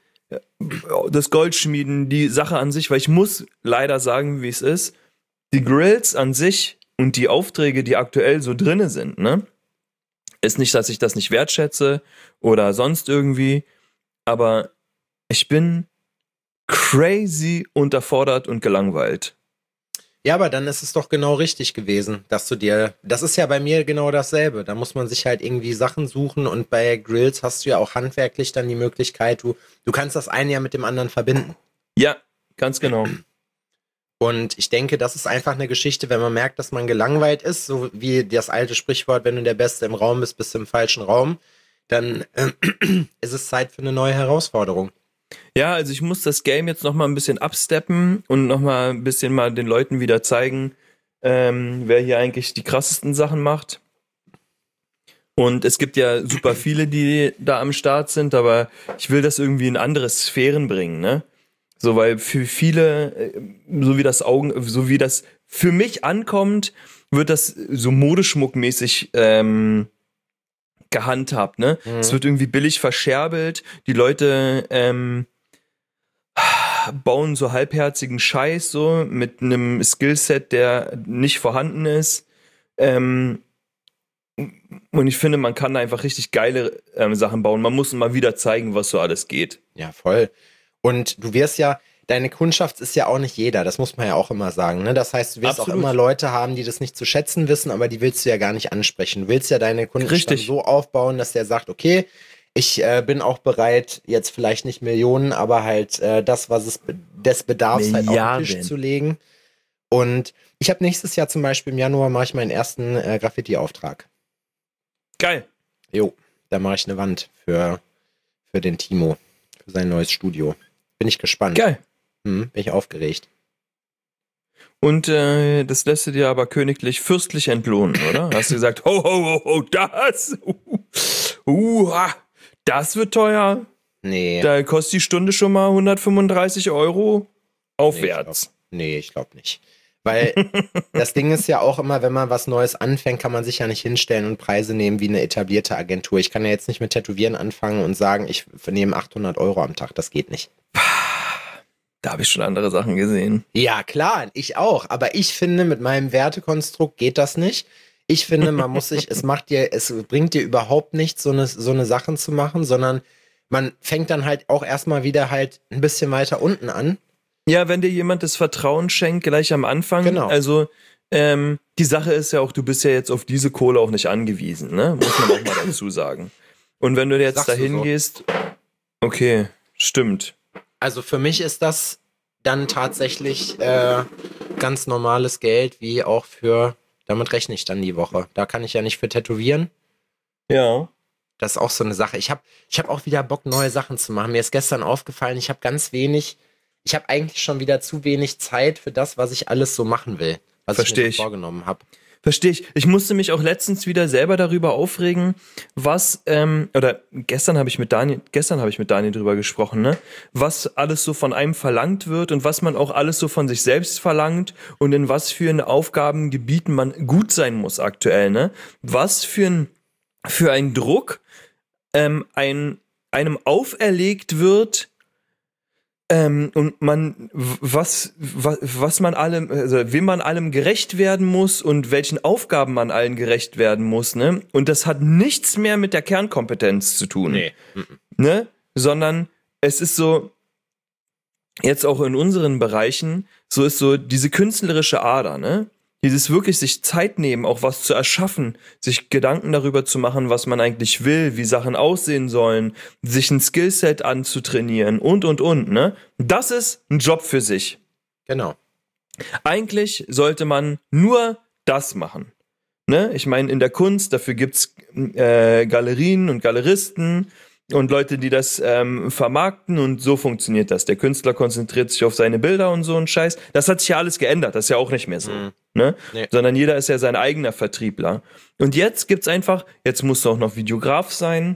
das Goldschmieden, die Sache an sich, weil ich muss leider sagen, wie es ist, die Grills an sich und die Aufträge, die aktuell so drinne sind, ne, ist nicht, dass ich das nicht wertschätze oder sonst irgendwie, aber ich bin crazy unterfordert und gelangweilt. Ja, aber dann ist es doch genau richtig gewesen, dass du dir, das ist ja bei mir genau dasselbe, da muss man sich halt irgendwie Sachen suchen und bei Grills hast du ja auch handwerklich dann die Möglichkeit, du, du kannst das eine ja mit dem anderen verbinden. Ja, ganz genau. Und ich denke, das ist einfach eine Geschichte, wenn man merkt, dass man gelangweilt ist, so wie das alte Sprichwort, wenn du der Beste im Raum bist, bist du im falschen Raum, dann äh, ist es Zeit für eine neue Herausforderung. Ja, also ich muss das Game jetzt noch mal ein bisschen absteppen und noch mal ein bisschen mal den Leuten wieder zeigen, ähm, wer hier eigentlich die krassesten Sachen macht. Und es gibt ja super viele, die da am Start sind, aber ich will das irgendwie in andere Sphären bringen, ne? So, weil für viele, so wie das Augen, so wie das für mich ankommt, wird das so modeschmuckmäßig ähm, gehandhabt, ne? Mhm. Es wird irgendwie billig verscherbelt, die Leute ähm, bauen so halbherzigen Scheiß so mit einem Skillset, der nicht vorhanden ist. Ähm, und ich finde, man kann da einfach richtig geile ähm, Sachen bauen. Man muss mal wieder zeigen, was so alles geht. Ja, voll. Und du wirst ja, deine Kundschaft ist ja auch nicht jeder, das muss man ja auch immer sagen, ne? Das heißt, du wirst Absolut. auch immer Leute haben, die das nicht zu schätzen wissen, aber die willst du ja gar nicht ansprechen. Du willst ja deine Kundenstamm so aufbauen, dass der sagt, okay, ich äh, bin auch bereit, jetzt vielleicht nicht Millionen, aber halt äh, das, was es be- des Bedarfs Milliarden. halt auf den Tisch zu legen. Und ich habe nächstes Jahr zum Beispiel im Januar mache ich meinen ersten äh, Graffiti-Auftrag. Geil. Jo, da mache ich eine Wand für, für den Timo, für sein neues Studio. Bin ich gespannt. Geil. Hm, bin ich aufgeregt. Und äh, das lässt du dir aber königlich fürstlich entlohnen, oder? Hast du gesagt, ho, ho, ho, ho, das, uh, uh, das wird teuer. Nee. Da kostet die Stunde schon mal hundertfünfunddreißig Euro aufwärts. Nee, ich glaube glaub nicht. Weil das Ding ist ja auch immer, wenn man was Neues anfängt, kann man sich ja nicht hinstellen und Preise nehmen wie eine etablierte Agentur. Ich kann ja jetzt nicht mit Tätowieren anfangen und sagen, ich nehme achthundert Euro am Tag. Das geht nicht. Da habe ich schon andere Sachen gesehen. Ja, klar, ich auch. Aber ich finde, mit meinem Wertekonstrukt geht das nicht. Ich finde, man muss sich, es macht dir, es bringt dir überhaupt nichts, so eine, so eine Sachen zu machen, sondern man fängt dann halt auch erstmal wieder halt ein bisschen weiter unten an. Ja, wenn dir jemand das Vertrauen schenkt, gleich am Anfang. Genau. Also, ähm, die Sache ist ja auch, du bist ja jetzt auf diese Kohle auch nicht angewiesen, ne? Muss man auch mal dazu sagen. Und wenn du jetzt Sagst dahin du so? gehst, okay, stimmt. Also für mich ist das dann tatsächlich äh, ganz normales Geld, wie auch für, damit rechne ich dann die Woche. Da kann ich ja nicht für tätowieren. Ja. Das ist auch so eine Sache. Ich habe ich hab auch wieder Bock, neue Sachen zu machen. Mir ist gestern aufgefallen, ich habe ganz wenig, ich habe eigentlich schon wieder zu wenig Zeit für das, was ich alles so machen will, was Versteh ich mir ich. so vorgenommen habe. Verstehe ich. Ich musste mich auch letztens wieder selber darüber aufregen, was, ähm, oder gestern habe ich mit Daniel, gestern habe ich mit Daniel drüber gesprochen, ne? Was alles so von einem verlangt wird und was man auch alles so von sich selbst verlangt und in was für eine Aufgabengebieten man gut sein muss aktuell, ne? Was für ein, für ein Druck, ähm, ein, einem auferlegt wird, Ähm, und man, was, was, was man allem, also wem man allem gerecht werden muss und welchen Aufgaben man allen gerecht werden muss, ne? Und das hat nichts mehr mit der Kernkompetenz zu tun. Nee. Ne? Sondern es ist so, jetzt auch in unseren Bereichen, so ist so diese künstlerische Ader, ne? Dieses wirklich sich Zeit nehmen, auch was zu erschaffen, sich Gedanken darüber zu machen, was man eigentlich will, wie Sachen aussehen sollen, sich ein Skillset anzutrainieren und, und, und, ne? Das ist ein Job für sich. Genau. Eigentlich sollte man nur das machen, ne? Ich meine, in der Kunst, dafür gibt's äh, Galerien und Galeristen und Leute, die das ähm, vermarkten und so funktioniert das. Der Künstler konzentriert sich auf seine Bilder und so ein Scheiß. Das hat sich ja alles geändert, das ist ja auch nicht mehr so. Mhm. Ne? Nee. Sondern jeder ist ja sein eigener Vertriebler. Und jetzt gibt's einfach, jetzt musst du auch noch Videograf sein,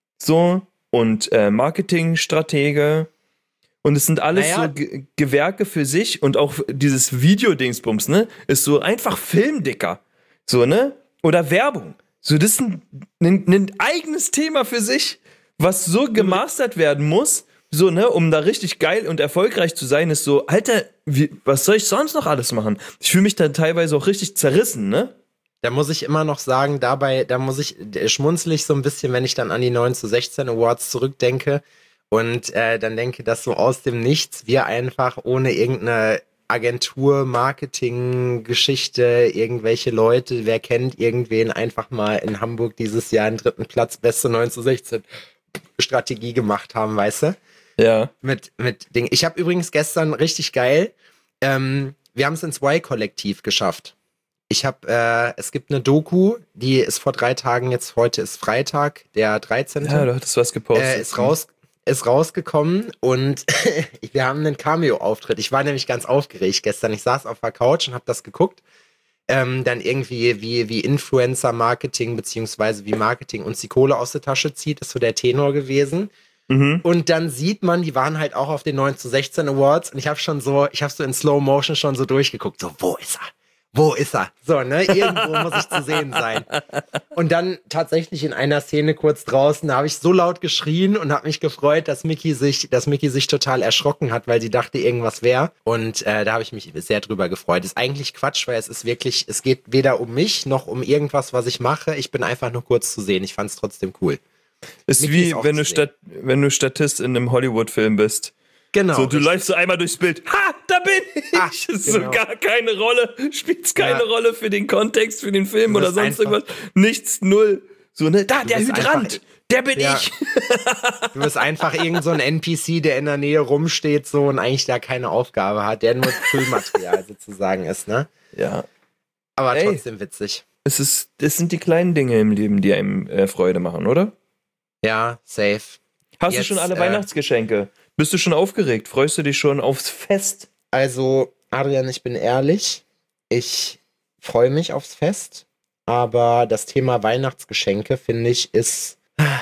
so, und äh, Marketingstratege. Und es sind alles naja. so Ge- Gewerke für sich und auch dieses Videodingsbums, ne, ist so einfach Filmdicker. So, ne? Oder Werbung. So, das ist ein, ein, ein eigenes Thema für sich, was so gemastert werden muss, so, ne, um da richtig geil und erfolgreich zu sein, ist so, Alter, wie, was soll ich sonst noch alles machen? Ich fühle mich da teilweise auch richtig zerrissen, ne? Da muss ich immer noch sagen, dabei, da muss ich, schmunzel ich so ein bisschen, wenn ich dann an die neun zu sechzehn Awards zurückdenke und äh, dann denke, dass so aus dem Nichts wir einfach ohne irgendeine Agentur, Marketing, Geschichte, irgendwelche Leute, wer kennt irgendwen, einfach mal in Hamburg dieses Jahr einen dritten Platz, beste neun zu sechzehn Strategie gemacht haben, weißt du? Ja. Mit, mit Dingen. Ich habe übrigens gestern richtig geil, ähm, wir haben es ins Y-Kollektiv geschafft. Ich habe, äh, es gibt eine Doku, die ist vor drei Tagen, jetzt heute ist Freitag, der dreizehnte Ja, du hattest was gepostet. Äh, ist raus, ist rausgekommen und wir haben einen Cameo-Auftritt. Ich war nämlich ganz aufgeregt gestern. Ich saß auf der Couch und habe das geguckt. Ähm, dann irgendwie wie, wie Influencer-Marketing beziehungsweise wie Marketing uns die Kohle aus der Tasche zieht, ist so der Tenor gewesen. Mhm. Und dann sieht man, die waren halt auch auf den neun zu sechzehn Awards und ich habe schon so, ich habe so in Slow Motion schon so durchgeguckt, so, wo ist er? Wo ist er? So, ne? Irgendwo muss ich zu sehen sein. Und dann tatsächlich in einer Szene kurz draußen, da habe ich so laut geschrien und habe mich gefreut, dass Mickey sich, dass Mickey sich total erschrocken hat, weil sie dachte, irgendwas wäre. Und äh, da habe ich mich sehr drüber gefreut. Ist eigentlich Quatsch, weil es ist wirklich, es geht weder um mich noch um irgendwas, was ich mache. Ich bin einfach nur kurz zu sehen. Ich fand es trotzdem cool. Ist Mickey wie, ist wenn du, Stat- wenn du Statist in einem Hollywood-Film bist. Genau. So, du richtig. läufst so einmal durchs Bild. Ha, da bin ich! Ah, das ist genau. so gar keine Rolle. Spielt's keine ja. Rolle für den Kontext, für den Film oder sonst irgendwas. Nichts, null. So, ne, da, der Hydrant. Einfach, der bin ja. ich. Du bist einfach irgend so ein N P C, der in der Nähe rumsteht so und eigentlich da keine Aufgabe hat, der nur Füllmaterial sozusagen ist, ne? Ja. Aber Ey, trotzdem witzig. Es ist, es sind die kleinen Dinge im Leben, die einem äh, Freude machen, oder? Ja, safe. Hast Jetzt, du schon alle äh, Weihnachtsgeschenke? Bist du schon aufgeregt? Freust du dich schon aufs Fest? Also, Adrian, ich bin ehrlich, ich freue mich aufs Fest, aber das Thema Weihnachtsgeschenke, finde ich, ist,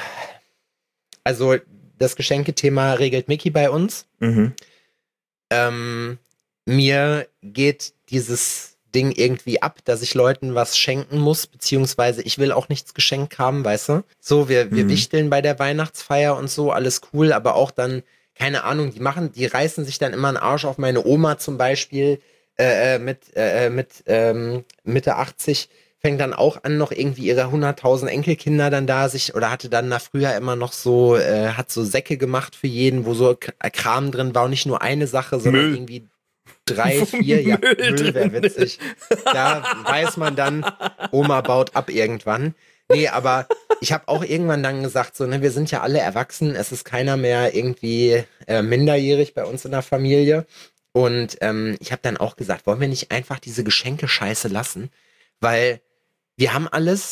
also das Geschenkethema regelt Mickey bei uns. Mhm. Ähm, mir geht dieses Ding irgendwie ab, dass ich Leuten was schenken muss, beziehungsweise ich will auch nichts geschenkt haben, weißt du? So, wir, wir mhm. wichteln bei der Weihnachtsfeier und so, alles cool, aber auch dann keine Ahnung, die machen, die reißen sich dann immer einen Arsch auf. Meine Oma zum Beispiel äh, mit, äh, mit ähm, Mitte achtzig fängt dann auch an, noch irgendwie ihre hunderttausend Enkelkinder dann da sich, oder hatte dann da früher immer noch so, äh, hat so Säcke gemacht für jeden, wo so Kram drin war und nicht nur eine Sache, sondern Müll. irgendwie drei, vier, ja, Müll, Müll wäre witzig. Da weiß man dann, Oma baut ab irgendwann. Nee, aber ich habe auch irgendwann dann gesagt, so, ne, wir sind ja alle erwachsen, es ist keiner mehr irgendwie äh, minderjährig bei uns in der Familie. Und ähm, ich habe dann auch gesagt, wollen wir nicht einfach diese Geschenke-Scheiße lassen? Weil wir haben alles,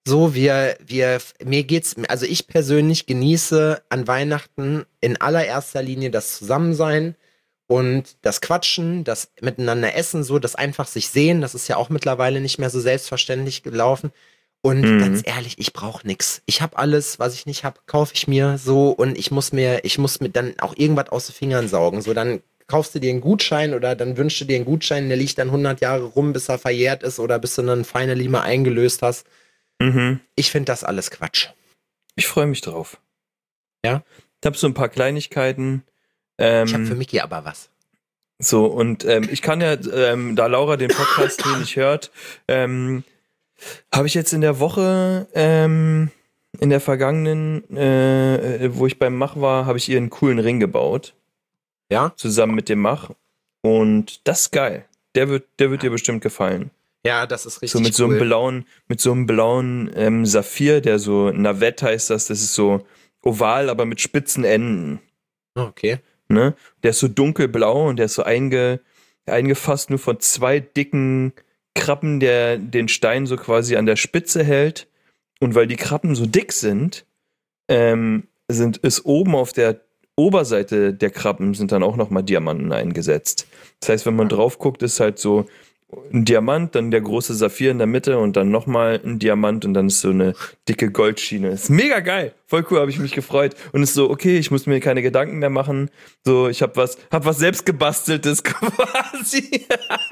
so, wir, wir, mir geht's, also ich persönlich genieße an Weihnachten in allererster Linie das Zusammensein und das Quatschen, das Miteinander essen, so, das einfach sich sehen, das ist ja auch mittlerweile nicht mehr so selbstverständlich gelaufen. Und Mhm. ganz ehrlich, ich brauche nix. Ich habe alles, was ich nicht habe, kaufe ich mir so und ich muss mir, ich muss mir dann auch irgendwas aus den Fingern saugen. So, dann kaufst du dir einen Gutschein oder dann wünschst du dir einen Gutschein, der liegt dann hundert Jahre rum, bis er verjährt ist oder bis du dann finally mal eingelöst hast. Mhm. Ich finde das alles Quatsch. Ich freue mich drauf. Ja? Ich habe so ein paar Kleinigkeiten. Ähm, Ich habe für Micky aber was. So, und ähm, ich kann ja, ähm, da Laura den Podcast hier nicht hört, ähm, habe ich jetzt in der Woche, ähm, in der vergangenen, äh, wo ich beim Mach war, habe ich ihr einen coolen Ring gebaut. Ja? Zusammen mit dem Mach. Und das ist geil. Der wird, der wird dir bestimmt gefallen. Ja, das ist richtig So mit so cool. einem blauen, mit so einem blauen ähm, Saphir, der so, Navette heißt das, das ist so oval, aber mit spitzen Enden. Okay. Ne? Der ist so dunkelblau und der ist so einge, eingefasst nur von zwei dicken Krabben, der den Stein so quasi an der Spitze hält. Und weil die Krabben so dick sind, ähm, sind ist oben auf der Oberseite der Krabben sind dann auch nochmal Diamanten eingesetzt. Das heißt, wenn man drauf guckt, ist halt so ein Diamant, dann der große Saphir in der Mitte und dann nochmal ein Diamant und dann ist so eine dicke Goldschiene. Ist mega geil. Voll cool, habe ich mich gefreut. Und ist so, okay, ich muss mir keine Gedanken mehr machen. So, ich habe was, hab was selbst gebasteltes quasi.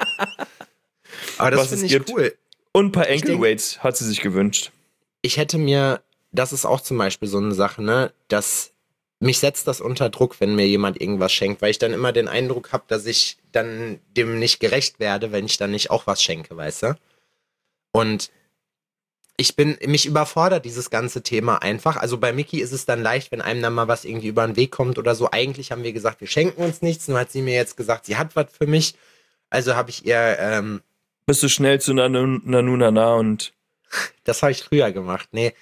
Aber das was finde es ich gibt. cool. Und ein paar Ich denk- Ankle-Weights hat sie sich gewünscht. Ich hätte mir, das ist auch zum Beispiel so eine Sache, ne, dass mich setzt das unter Druck, wenn mir jemand irgendwas schenkt, weil ich dann immer den Eindruck habe, dass ich dann dem nicht gerecht werde, wenn ich dann nicht auch was schenke, weißt du? Und ich bin, mich überfordert dieses ganze Thema einfach. Also bei Micky ist es dann leicht, wenn einem dann mal was irgendwie über den Weg kommt oder so. Eigentlich haben wir gesagt, wir schenken uns nichts. Nur hat sie mir jetzt gesagt, sie hat was für mich. Also habe ich ihr, ähm, Bist du schnell zu Nanu Nanu Nana und das habe ich früher gemacht. Nee,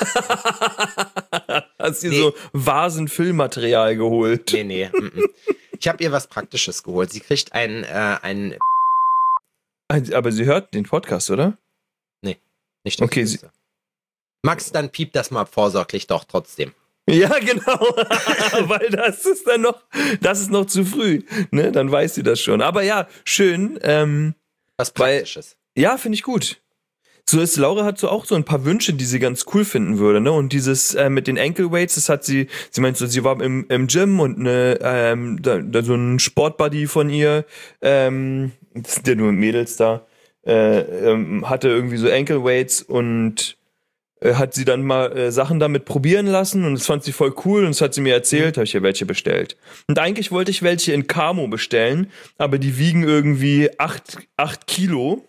hast dir Nee. so Vasen-Füllmaterial geholt. nee, nee. mm, mm. Ich habe ihr was Praktisches geholt. Sie kriegt ein, äh, ein, Aber sie hört den Podcast, oder? nicht das Okay, sie- Größte. Max, dann piept das mal vorsorglich doch trotzdem. Ja, genau. Weil das ist dann noch, das ist noch zu früh. Ne? Dann weiß sie das schon. Aber ja, schön. Ähm, Was Weil- Praktisches. ja, finde ich gut. So ist, Laura hat so auch so ein paar Wünsche, die sie ganz cool finden würde, ne? Und dieses äh, mit den Ankle Weights, das hat sie, sie meint so, sie war im, im Gym und ne, ähm, da, da so ein Sportbuddy von ihr, ähm, das sind ja nur Mädels da, äh, ähm, hatte irgendwie so Ankle Weights und äh, hat sie dann mal äh, Sachen damit probieren lassen und das fand sie voll cool und das hat sie mir erzählt, habe ich ihr welche bestellt. Und eigentlich wollte ich welche in Camo bestellen, aber die wiegen irgendwie acht, acht Kilo.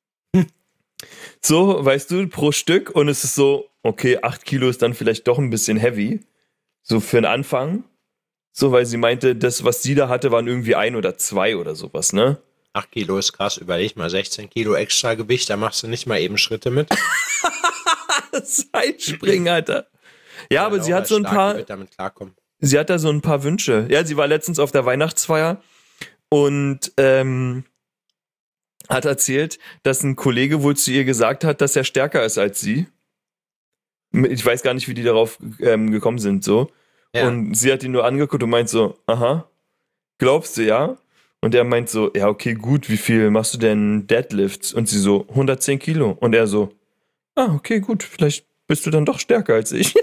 So, weißt du, pro Stück und es ist so, okay, acht Kilo ist dann vielleicht doch ein bisschen heavy, so für den Anfang. So, weil sie meinte, das, was sie da hatte, waren irgendwie ein oder zwei oder sowas, ne? acht Kilo ist krass, überleg mal, sechzehn Kilo extra Gewicht, da machst du nicht mal eben Schritte mit. Seitspringen, Alter. Ja, aber sie hat so ein Stark, die paar, wird damit klarkommen. sie hat da so ein paar Wünsche. Ja, sie war letztens auf der Weihnachtsfeier und ähm, hat erzählt, dass ein Kollege wohl zu ihr gesagt hat, dass er stärker ist als sie. Ich weiß gar nicht, wie die darauf ähm, gekommen sind, so. Ja. Und sie hat ihn nur angeguckt und meint so, aha, glaubst du, ja? Und er meint so, ja, okay, gut, wie viel machst du denn Deadlifts? Und sie so, hundertzehn Kilo. Und er so, ah, okay, gut, vielleicht bist du dann doch stärker als ich.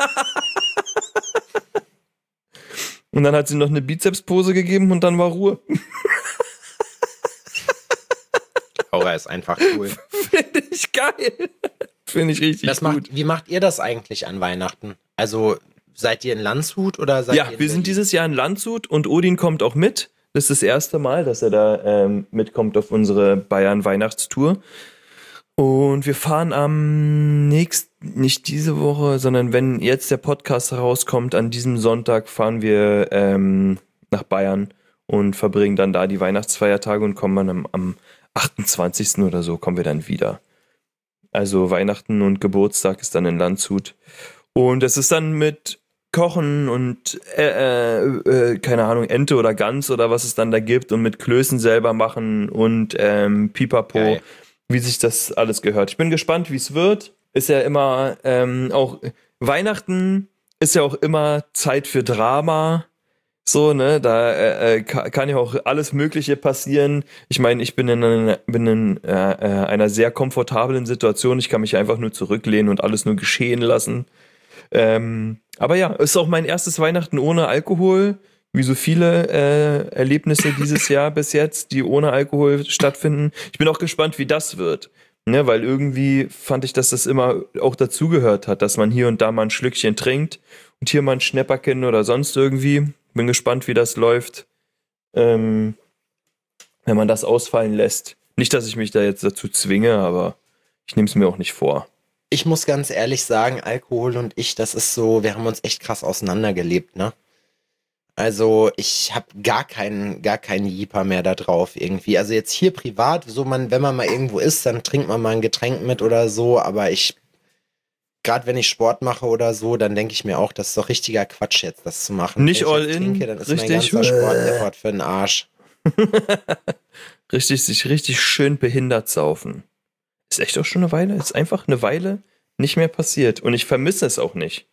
Und dann hat sie noch eine Bizepspose gegeben und dann war Ruhe. Laura ist einfach cool. Finde ich geil. Finde ich richtig Das gut. macht, wie macht ihr das eigentlich an Weihnachten? Also seid ihr in Landshut oder seid Ja, ihr in wir sind Berlin? dieses Jahr in Landshut und Odin kommt auch mit. Das ist das erste Mal, dass er da ähm, mitkommt auf unsere Bayern-Weihnachtstour. Und wir fahren am nächsten, nicht diese Woche, sondern wenn jetzt der Podcast rauskommt, an diesem Sonntag fahren wir ähm, nach Bayern und verbringen dann da die Weihnachtsfeiertage und kommen dann am, am achtundzwanzigsten oder so kommen wir dann wieder. Also Weihnachten und Geburtstag ist dann in Landshut. Und es ist dann mit Kochen und äh, äh, äh, keine Ahnung, Ente oder Gans oder was es dann da gibt und mit Klößen selber machen und ähm, Pipapo, Geil. wie sich das alles gehört. Ich bin gespannt, wie es wird. ist ja immer ähm, auch Weihnachten ist ja auch immer Zeit für Drama. So, ne, da äh, kann ja auch alles Mögliche passieren. Ich meine, ich bin in, einer, bin in äh, einer sehr komfortablen Situation. Ich kann mich einfach nur zurücklehnen und alles nur geschehen lassen. Ähm, aber ja, ist auch mein erstes Weihnachten ohne Alkohol. Wie so viele äh, Erlebnisse dieses Jahr bis jetzt, die ohne Alkohol stattfinden. Ich bin auch gespannt, wie das wird. Ne, weil irgendwie fand ich, dass das immer auch dazugehört hat, dass man hier und da mal ein Schlückchen trinkt und hier mal ein Schnäpperchen oder sonst irgendwie. Bin gespannt, wie das läuft, ähm, wenn man das ausfallen lässt. Nicht, dass ich mich da jetzt dazu zwinge, aber ich nehme es mir auch nicht vor. Ich muss ganz ehrlich sagen, Alkohol und ich, das ist so, wir haben uns echt krass auseinandergelebt, ne? Also ich habe gar keinen, gar keinen Jeeper mehr da drauf irgendwie. Also jetzt hier privat, so man, wenn man mal irgendwo ist, dann trinkt man mal ein Getränk mit oder so, aber ich, gerade wenn ich Sport mache oder so, dann denke ich mir auch, das ist doch richtiger Quatsch jetzt, das zu machen. Nicht wenn all ich jetzt in, trinke, dann ist richtig. mein ganzer Sport-Effort für den Arsch. Richtig, sich richtig schön behindert saufen. Ist echt auch schon eine Weile, ist einfach eine Weile nicht mehr passiert und ich vermisse es auch nicht.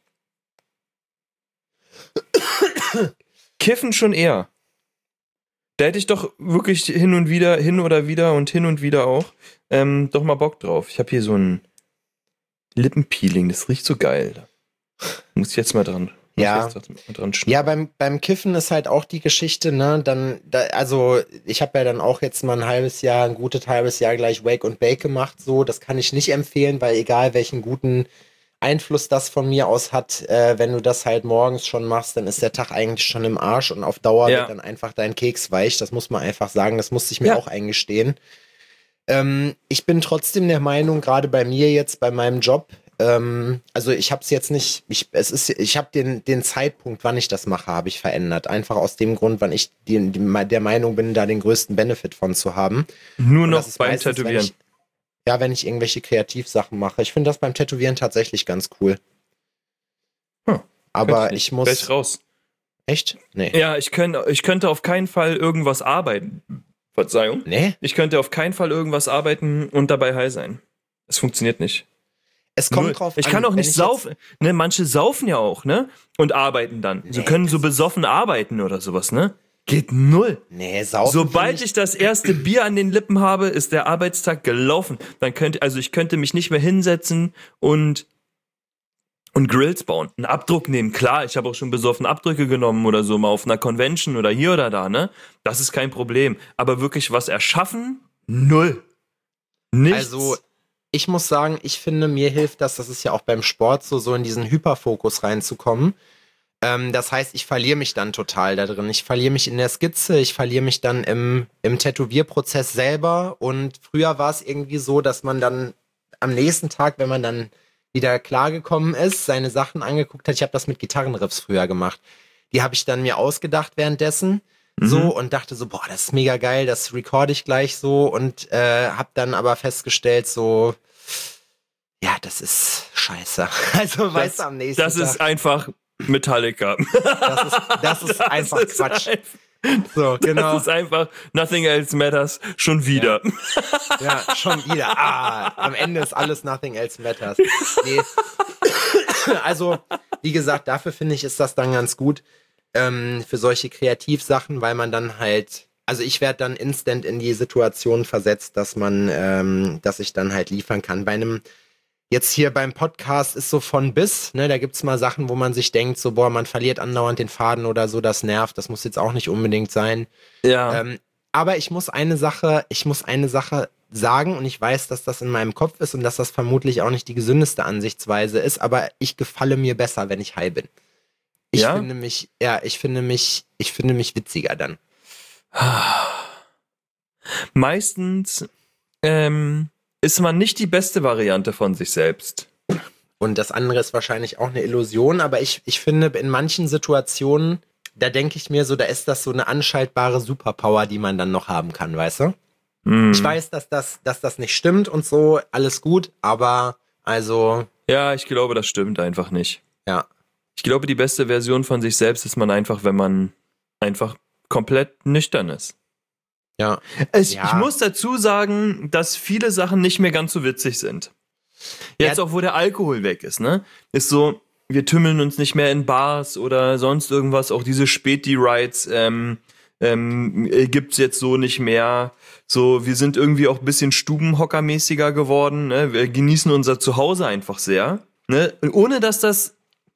Kiffen schon eher. Da hätte ich doch wirklich hin und wieder, hin oder wieder und hin und wieder auch, ähm, doch mal Bock drauf. Ich habe hier so ein Lippenpeeling, das riecht so geil. Muss ich jetzt mal dran. Ja, mal dran ja beim, beim Kiffen ist halt auch die Geschichte, ne, dann, da, also ich habe ja dann auch jetzt mal ein halbes Jahr, ein gutes halbes Jahr gleich Wake und Bake gemacht, so, das kann ich nicht empfehlen, weil egal welchen guten Einfluss das von mir aus hat, äh, wenn du das halt morgens schon machst, dann ist der Tag eigentlich schon im Arsch und auf Dauer ja. wird dann einfach dein Keks weich, das muss man einfach sagen, das musste ich mir ja. auch eingestehen. Ähm, ich bin trotzdem der Meinung, gerade bei mir jetzt, bei meinem Job, ähm, also ich habe es jetzt nicht, ich, es ist, ich habe den, den Zeitpunkt, wann ich das mache, habe ich verändert, einfach aus dem Grund, wann ich die, die, der Meinung bin, da den größten Benefit von zu haben. Nur und noch beim meistens, Tätowieren. Wenn ich, Ja, wenn ich irgendwelche Kreativsachen mache. Ich finde das beim Tätowieren tatsächlich ganz cool. Hm, Aber ich ich muss... Gleich raus. Echt? Nee. Ja, ich, könnt, ich könnte auf keinen Fall irgendwas arbeiten. Verzeihung. Nee? Ich könnte auf keinen Fall irgendwas arbeiten und dabei high sein. Es funktioniert nicht. Es kommt Null. drauf ich an. kann auch wenn nicht ich saufen. Ne, manche saufen ja auch, ne? Und arbeiten dann. Nee, Sie können so das- besoffen arbeiten oder sowas, ne? Geht null. Nee, saufen Sobald find ich das erste Bier an den Lippen habe, ist der Arbeitstag gelaufen. Dann könnte, also ich könnte mich nicht mehr hinsetzen und und Grills bauen. Einen Abdruck nehmen, klar, ich habe auch schon besoffen Abdrücke genommen oder so, mal auf einer Convention oder hier oder da, ne? Das ist kein Problem. Aber wirklich was erschaffen? Null. Nichts. Also, ich muss sagen, ich finde, mir hilft das, das ist ja auch beim Sport so, so in diesen Hyperfokus reinzukommen. Ähm, das heißt, ich verliere mich dann total da drin. Ich verliere mich in der Skizze, ich verliere mich dann im, im Tätowierprozess selber. Und früher war es irgendwie so, dass man dann am nächsten Tag, wenn man dann wieder klargekommen ist, seine Sachen angeguckt hat. Ich habe das mit Gitarrenriffs früher gemacht. Die habe ich dann mir ausgedacht währenddessen. So, Mhm. und dachte so, boah, das ist mega geil, das recorde ich gleich so und äh, hab dann aber festgestellt, so, ja, das ist scheiße. Also, weißt du, am nächsten Das Tag, ist einfach Metallica. das ist, das ist einfach ist Quatsch. ein- So, genau. Das ist einfach Nothing Else Matters schon wieder. Ja, schon wieder. Ah, am Ende ist alles Nothing Else Matters. Nee. Also, wie gesagt, dafür finde ich, ist das dann ganz gut. Ähm, für solche Kreativsachen, weil man dann halt, also ich werde dann instant in die Situation versetzt, dass man, ähm, dass ich dann halt liefern kann. Bei einem, jetzt hier beim Podcast ist so von bis, ne, da gibt's mal Sachen, wo man sich denkt, so, boah, man verliert andauernd den Faden oder so, das nervt, das muss jetzt auch nicht unbedingt sein. Ja. Ähm, aber ich muss eine Sache, ich muss eine Sache sagen und ich weiß, dass das in meinem Kopf ist und dass das vermutlich auch nicht die gesündeste Ansichtsweise ist, aber ich gefalle mir besser, wenn ich high bin. Ich Ja? finde mich, ja, ich finde mich, ich finde mich witziger dann. Meistens ähm, ist man nicht die beste Variante von sich selbst. Und das andere ist wahrscheinlich auch eine Illusion, aber ich, ich finde, in manchen Situationen, da denke ich mir so, da ist das so eine anschaltbare Superpower, die man dann noch haben kann, weißt du? Hm. Ich weiß, dass das, dass das nicht stimmt und so, alles gut, aber also, Ja, ich glaube, das stimmt einfach nicht. ja. Ich glaube, die beste Version von sich selbst ist man einfach, wenn man einfach komplett nüchtern ist. Ja. Ich, Ja. ich muss dazu sagen, dass viele Sachen nicht mehr ganz so witzig sind. Jetzt Ja. auch, wo der Alkohol weg ist, ne? Ist so, wir tümmeln uns nicht mehr in Bars oder sonst irgendwas. Auch diese Späti-Rides ähm, ähm, äh, gibt's jetzt so nicht mehr. So, wir sind irgendwie auch ein bisschen stubenhockermäßiger geworden. Ne? Wir genießen unser Zuhause einfach sehr. Ne? Und ohne dass das,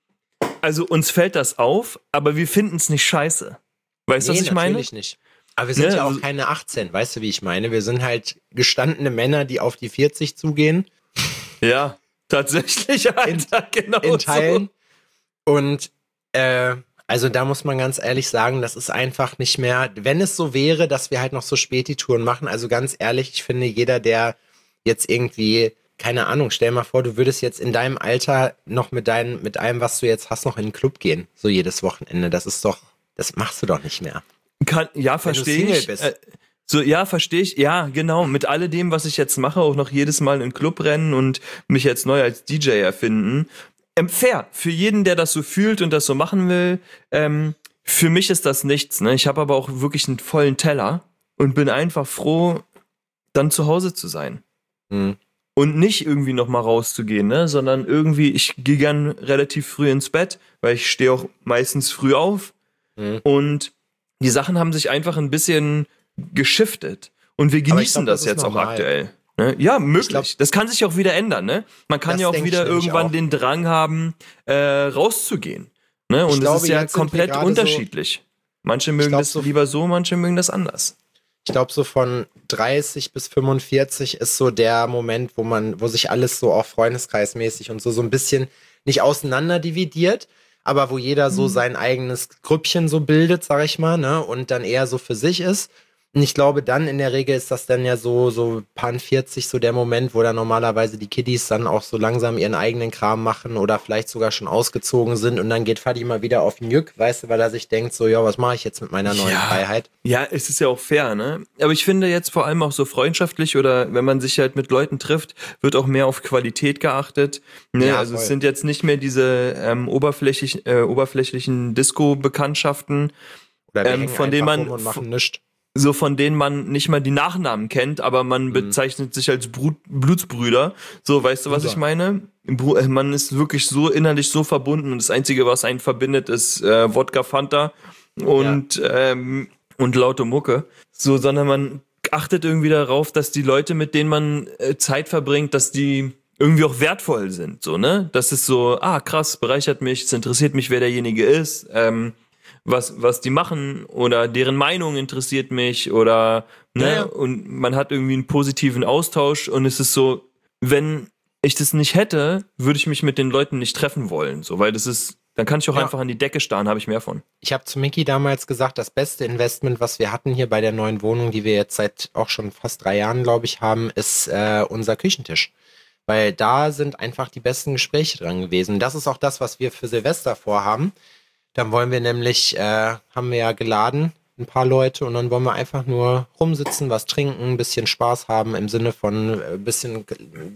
also uns fällt das auf, aber wir finden es nicht scheiße. Weißt du, Nee, was ich meine? natürlich nicht. Aber wir sind Ne, ja auch also- keine achtzehn, weißt du, wie ich meine? Wir sind halt gestandene Männer, die auf die vierzig zugehen. Ja, tatsächlich, Alter, genau in Teilen. so. Und äh, also da muss man ganz ehrlich sagen, das ist einfach nicht mehr, wenn es so wäre, dass wir halt noch so Späti-Touren machen, also ganz ehrlich, ich finde, jeder, der jetzt irgendwie, keine Ahnung, stell mal vor, du würdest jetzt in deinem Alter noch mit deinem, mit allem, was du jetzt hast, noch in den Club gehen, so jedes Wochenende, das ist doch, das machst du doch nicht mehr. Kann, ja, Wenn du verstehe Single ich. bist. Äh, so, ja, verstehe ich. Ja, genau. Mit alledem, was ich jetzt mache, auch noch jedes Mal in den Club rennen und mich jetzt neu als D J erfinden. Ähm, fair. Für jeden, der das so fühlt und das so machen will. Ähm, für mich ist das nichts. Ne? Ich habe aber auch wirklich einen vollen Teller und bin einfach froh, dann zu Hause zu sein. Hm. Und nicht irgendwie noch mal rauszugehen, ne? Sondern irgendwie, ich gehe gern relativ früh ins Bett, weil ich stehe auch meistens früh auf. Hm. Und die Sachen haben sich einfach ein bisschen geschiftet. Und wir genießen glaub, das, das ist jetzt auch normal. aktuell. Ne? Ja, möglich. glaub- das kann sich auch wieder ändern. Ne? Man kann Das ja auch denk ich wieder nämlich irgendwann auch. den Drang haben, äh, rauszugehen. Ne? Und es glaube, ist ja jetzt sind wir komplett gerade so- unterschiedlich. Manche mögen glaub, das so- lieber so, manche mögen das anders. Ich glaube, so von dreißig bis fünfundvierzig ist so der Moment, wo man, wo sich alles so auch freundeskreismäßig und so, so ein bisschen nicht auseinander dividiert, aber wo jeder so sein eigenes Grüppchen so bildet, sag ich mal, ne, und dann eher so für sich ist. Und ich glaube, dann in der Regel ist das dann ja so, so paar vierzig so der Moment, wo dann normalerweise die Kiddies dann auch so langsam ihren eigenen Kram machen oder vielleicht sogar schon ausgezogen sind und dann geht Fadi mal wieder auf den Jück, weißt du, weil er sich denkt so, ja, was mache ich jetzt mit meiner neuen Ja. Freiheit? Ja, es ist ja auch fair, ne? Aber ich finde jetzt vor allem auch so freundschaftlich oder wenn man sich halt mit Leuten trifft, wird auch mehr auf Qualität geachtet. Ne? Ja, also voll. es sind jetzt nicht mehr diese ähm, oberflächlich, äh, oberflächlichen Disco-Bekanntschaften, Oder wir Ähm, hängen von denen einfach man- rum und machen nichts. so von denen man nicht mal die Nachnamen kennt, aber man Mhm. bezeichnet sich als Brut, Blutsbrüder. So, weißt du, was Bruder. ich meine? Bru- äh, Man ist wirklich so innerlich so verbunden und das Einzige, was einen verbindet, ist äh, Wodka Fanta und, ähm, und laute Mucke. So, sondern man achtet irgendwie darauf, dass die Leute, mit denen man äh, Zeit verbringt, dass die irgendwie auch wertvoll sind, so, ne? Das ist so, ah, krass, bereichert mich, es interessiert mich, wer derjenige ist, ähm, was, was die machen oder deren Meinung interessiert mich oder, ne, Ja, ja. und man hat irgendwie einen positiven Austausch und es ist so, wenn ich das nicht hätte, würde ich mich mit den Leuten nicht treffen wollen, so, weil das ist, dann kann ich auch Ja. einfach an die Decke starren, habe ich mehr von. Ich habe zu Micky damals gesagt, das beste Investment, was wir hatten hier bei der neuen Wohnung, die wir jetzt seit auch schon fast drei Jahren, glaube ich, haben, ist äh, unser Küchentisch. Weil da sind einfach die besten Gespräche dran gewesen. Das ist auch das, was wir für Silvester vorhaben. Dann wollen wir nämlich, äh, haben wir ja geladen, ein paar Leute, und dann wollen wir einfach nur rumsitzen, was trinken, ein bisschen Spaß haben im Sinne von äh, ein bisschen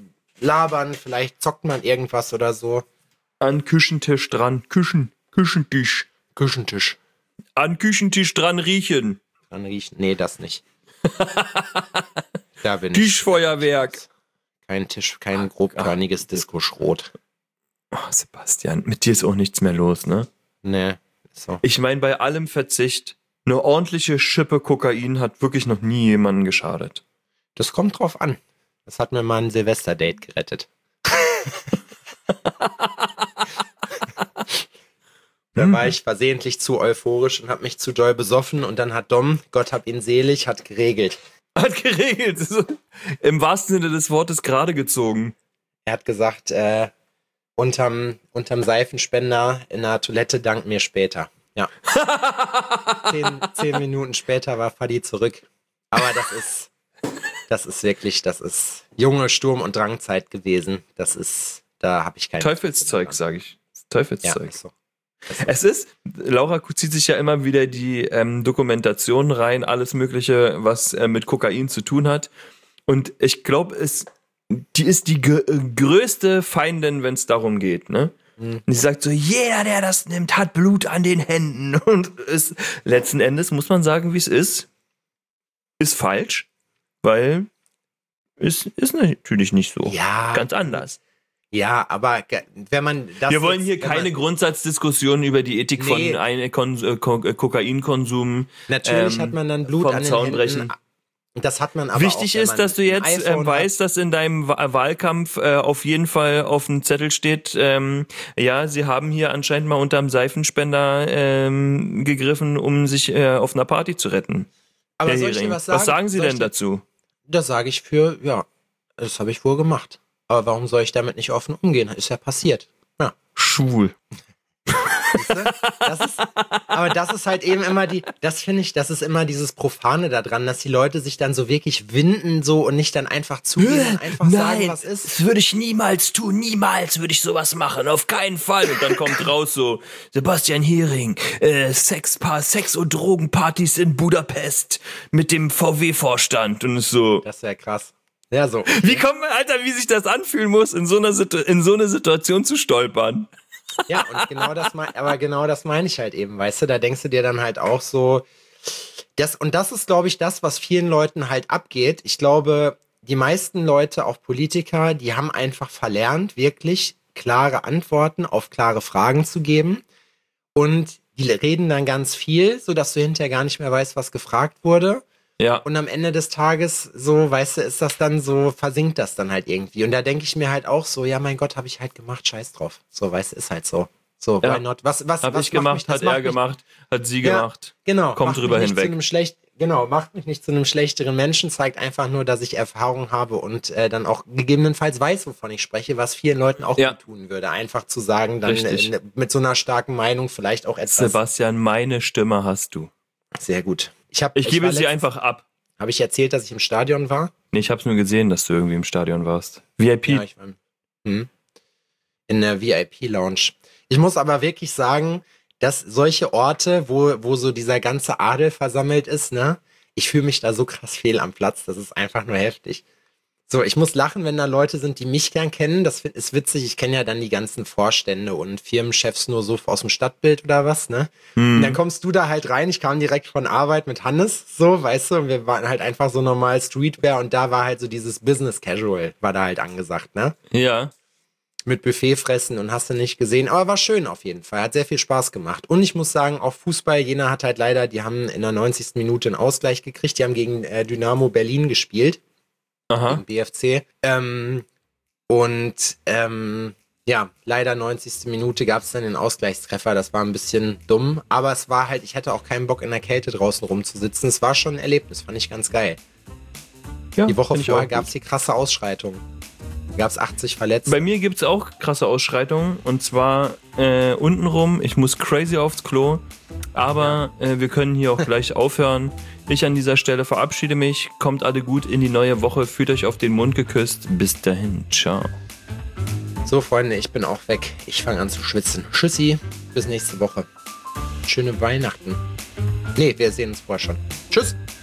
labern, vielleicht zockt man irgendwas oder so. An Küchentisch dran, Küchen, Küchentisch. Küchentisch An Küchentisch dran riechen. dran riechen. Nee, das nicht. Da bin ich. Tischfeuerwerk. Kein Tisch, kein grobkörniges Disco-Schrot. Oh, Sebastian, mit dir ist auch nichts mehr los, ne? Nee, so. Ich meine, bei allem Verzicht, eine ordentliche Schippe Kokain hat wirklich noch nie jemanden geschadet. Das kommt drauf an. Das hat mir mal ein Silvester-Date gerettet. Da war ich versehentlich zu euphorisch und habe mich zu doll besoffen und dann hat Dom, Gott hab ihn selig, hat geregelt. Hat geregelt. So, im wahrsten Sinne des Wortes gerade gezogen. Er hat gesagt, äh, unterm, unterm Seifenspender in der Toilette dank mir später. Ja. zehn, zehn Minuten später war Fadi zurück. Aber das ist, das ist wirklich, das ist junge Sturm- und Drangzeit gewesen. Das ist, da habe ich kein Teufelszeug, sage ich. Ja, Teufelszeug. ist so. Es ist, Laura zieht sich ja immer wieder die ähm, Dokumentation rein, alles Mögliche, was äh, mit Kokain zu tun hat. Und ich glaube, es, die ist die g- größte Feindin, wenn es darum geht, ne? Mhm. Und sie sagt so, jeder, der das nimmt, hat Blut an den Händen. Und es, letzten Endes muss man sagen, wie es ist, ist falsch, weil Ist, ist natürlich nicht so. Ja. Ganz anders. Ja, aber ge- wenn man das. Wir wollen jetzt- hier wenn keine man, Grundsatzdiskussion über die Ethik Nee. von ein, Kon äh, Ko äh, Kokainkonsum. Natürlich ähm, hat man dann Blut vom an den Zaun Händen. brechen. Das hat man aber Wichtig auch, wenn ist, man dass du ein jetzt äh, iPhone weißt, dass in deinem Wa- Wahlkampf äh, auf jeden Fall auf dem Zettel steht, ähm, ja, sie haben hier anscheinend mal unterm Seifenspender ähm, gegriffen, um sich äh, auf einer Party zu retten. Aber Herr soll ich dir Hering. was sagen? Was sagen Sie Soll ich denn dir- dazu? Das sage ich für, ja, das habe ich wohl gemacht. Aber warum soll ich damit nicht offen umgehen? Ist ja passiert. Ja. Schwul. Siehste? Das ist, aber das ist halt eben immer die, das finde ich, das ist immer dieses Profane daran, dass die Leute sich dann so wirklich winden so und nicht dann einfach zugeben und einfach sagen, was ist. das würde ich niemals tun, niemals würde ich sowas machen, auf keinen Fall. Und dann kommt raus so, Sebastian Hering, äh, Sexpa- Sex- und Drogenpartys in Budapest mit dem V W-Vorstand und ist so. Das wäre krass. Ja, so. Wie kommt man, Alter, wie sich das anfühlen muss, in so einer Situ- in so eine Situation zu stolpern? Ja, und genau das mein, aber genau das meine ich halt eben, weißt du, da denkst du dir dann halt auch so, das, und das ist, glaube ich, das, was vielen Leuten halt abgeht. Ich glaube, die meisten Leute, auch Politiker, die haben einfach verlernt, wirklich klare Antworten auf klare Fragen zu geben. Und die reden dann ganz viel, sodass du hinterher gar nicht mehr weißt, was gefragt wurde. Ja. Und am Ende des Tages, so, weißt du, ist das dann so, versinkt das dann halt irgendwie. Und da denke ich mir halt auch so, ja, mein Gott, habe ich halt gemacht, scheiß drauf. So, weißt du, ist halt so. So, Ja. why not? Was, was, Hab was ich macht gemacht, mich, das hat macht er mich, gemacht, hat sie Ja. gemacht. Genau. Kommt macht drüber mich nicht hinweg. Zu einem schlecht, genau, macht mich nicht zu einem schlechteren Menschen, zeigt einfach nur, dass ich Erfahrung habe und äh, dann auch gegebenenfalls weiß, wovon ich spreche, was vielen Leuten auch Ja. gut tun würde. Einfach zu sagen, dann Richtig. äh, mit so einer starken Meinung vielleicht auch etwas. Sebastian, meine Stimme hast du. Sehr gut. Ich, hab, Ich gebe war sie letztens- einfach ab. Habe ich erzählt, dass ich im Stadion war? Nee, ich hab's nur gesehen, dass du irgendwie im Stadion warst. V I P. Ja, ich war hm, in der V I P-Lounge. Ich muss aber wirklich sagen, dass solche Orte, wo, wo so dieser ganze Adel versammelt ist, ne, ich fühle mich da so krass fehl am Platz. Das ist einfach nur heftig. So, ich muss lachen, wenn da Leute sind, die mich gern kennen. Das find- ist witzig. Ich kenne ja dann die ganzen Vorstände und Firmenchefs nur so aus dem Stadtbild oder was, ne? Und dann kommst du da halt rein. Ich kam direkt von Arbeit mit Hannes, so, weißt du, und wir waren halt einfach so normal Streetwear und da war halt so dieses Business Casual, war da halt angesagt, ne? Ja. Mit Buffet fressen und hast du nicht gesehen, aber war schön auf jeden Fall, hat sehr viel Spaß gemacht. Und ich muss sagen, auch Fußball, Jena hat halt leider, die haben in der neunzigsten Minute einen Ausgleich gekriegt, die haben gegen äh, Dynamo Berlin gespielt, Aha. gegen B F C. Ähm, und ähm, ja, leider neunzigste Minute gab es dann den Ausgleichstreffer, das war ein bisschen dumm, aber es war halt, ich hatte auch keinen Bock in der Kälte draußen rumzusitzen, es war schon ein Erlebnis, fand ich ganz geil. Ja, Die Woche find ich vorher auch gab es hier krasse Ausschreitungen. Gab es achtzig Verletzte. Bei mir gibt's auch krasse Ausschreitungen und zwar äh, untenrum. Ich muss crazy aufs Klo, aber äh, wir können hier auch gleich aufhören. Ich an dieser Stelle verabschiede mich. Kommt alle gut in die neue Woche. Fühlt euch auf den Mund geküsst. Bis dahin. Ciao. So, Freunde, ich bin auch weg. Ich fange an zu schwitzen. Tschüssi, bis nächste Woche. Schöne Weihnachten. Nee, wir sehen uns vorher schon. Tschüss.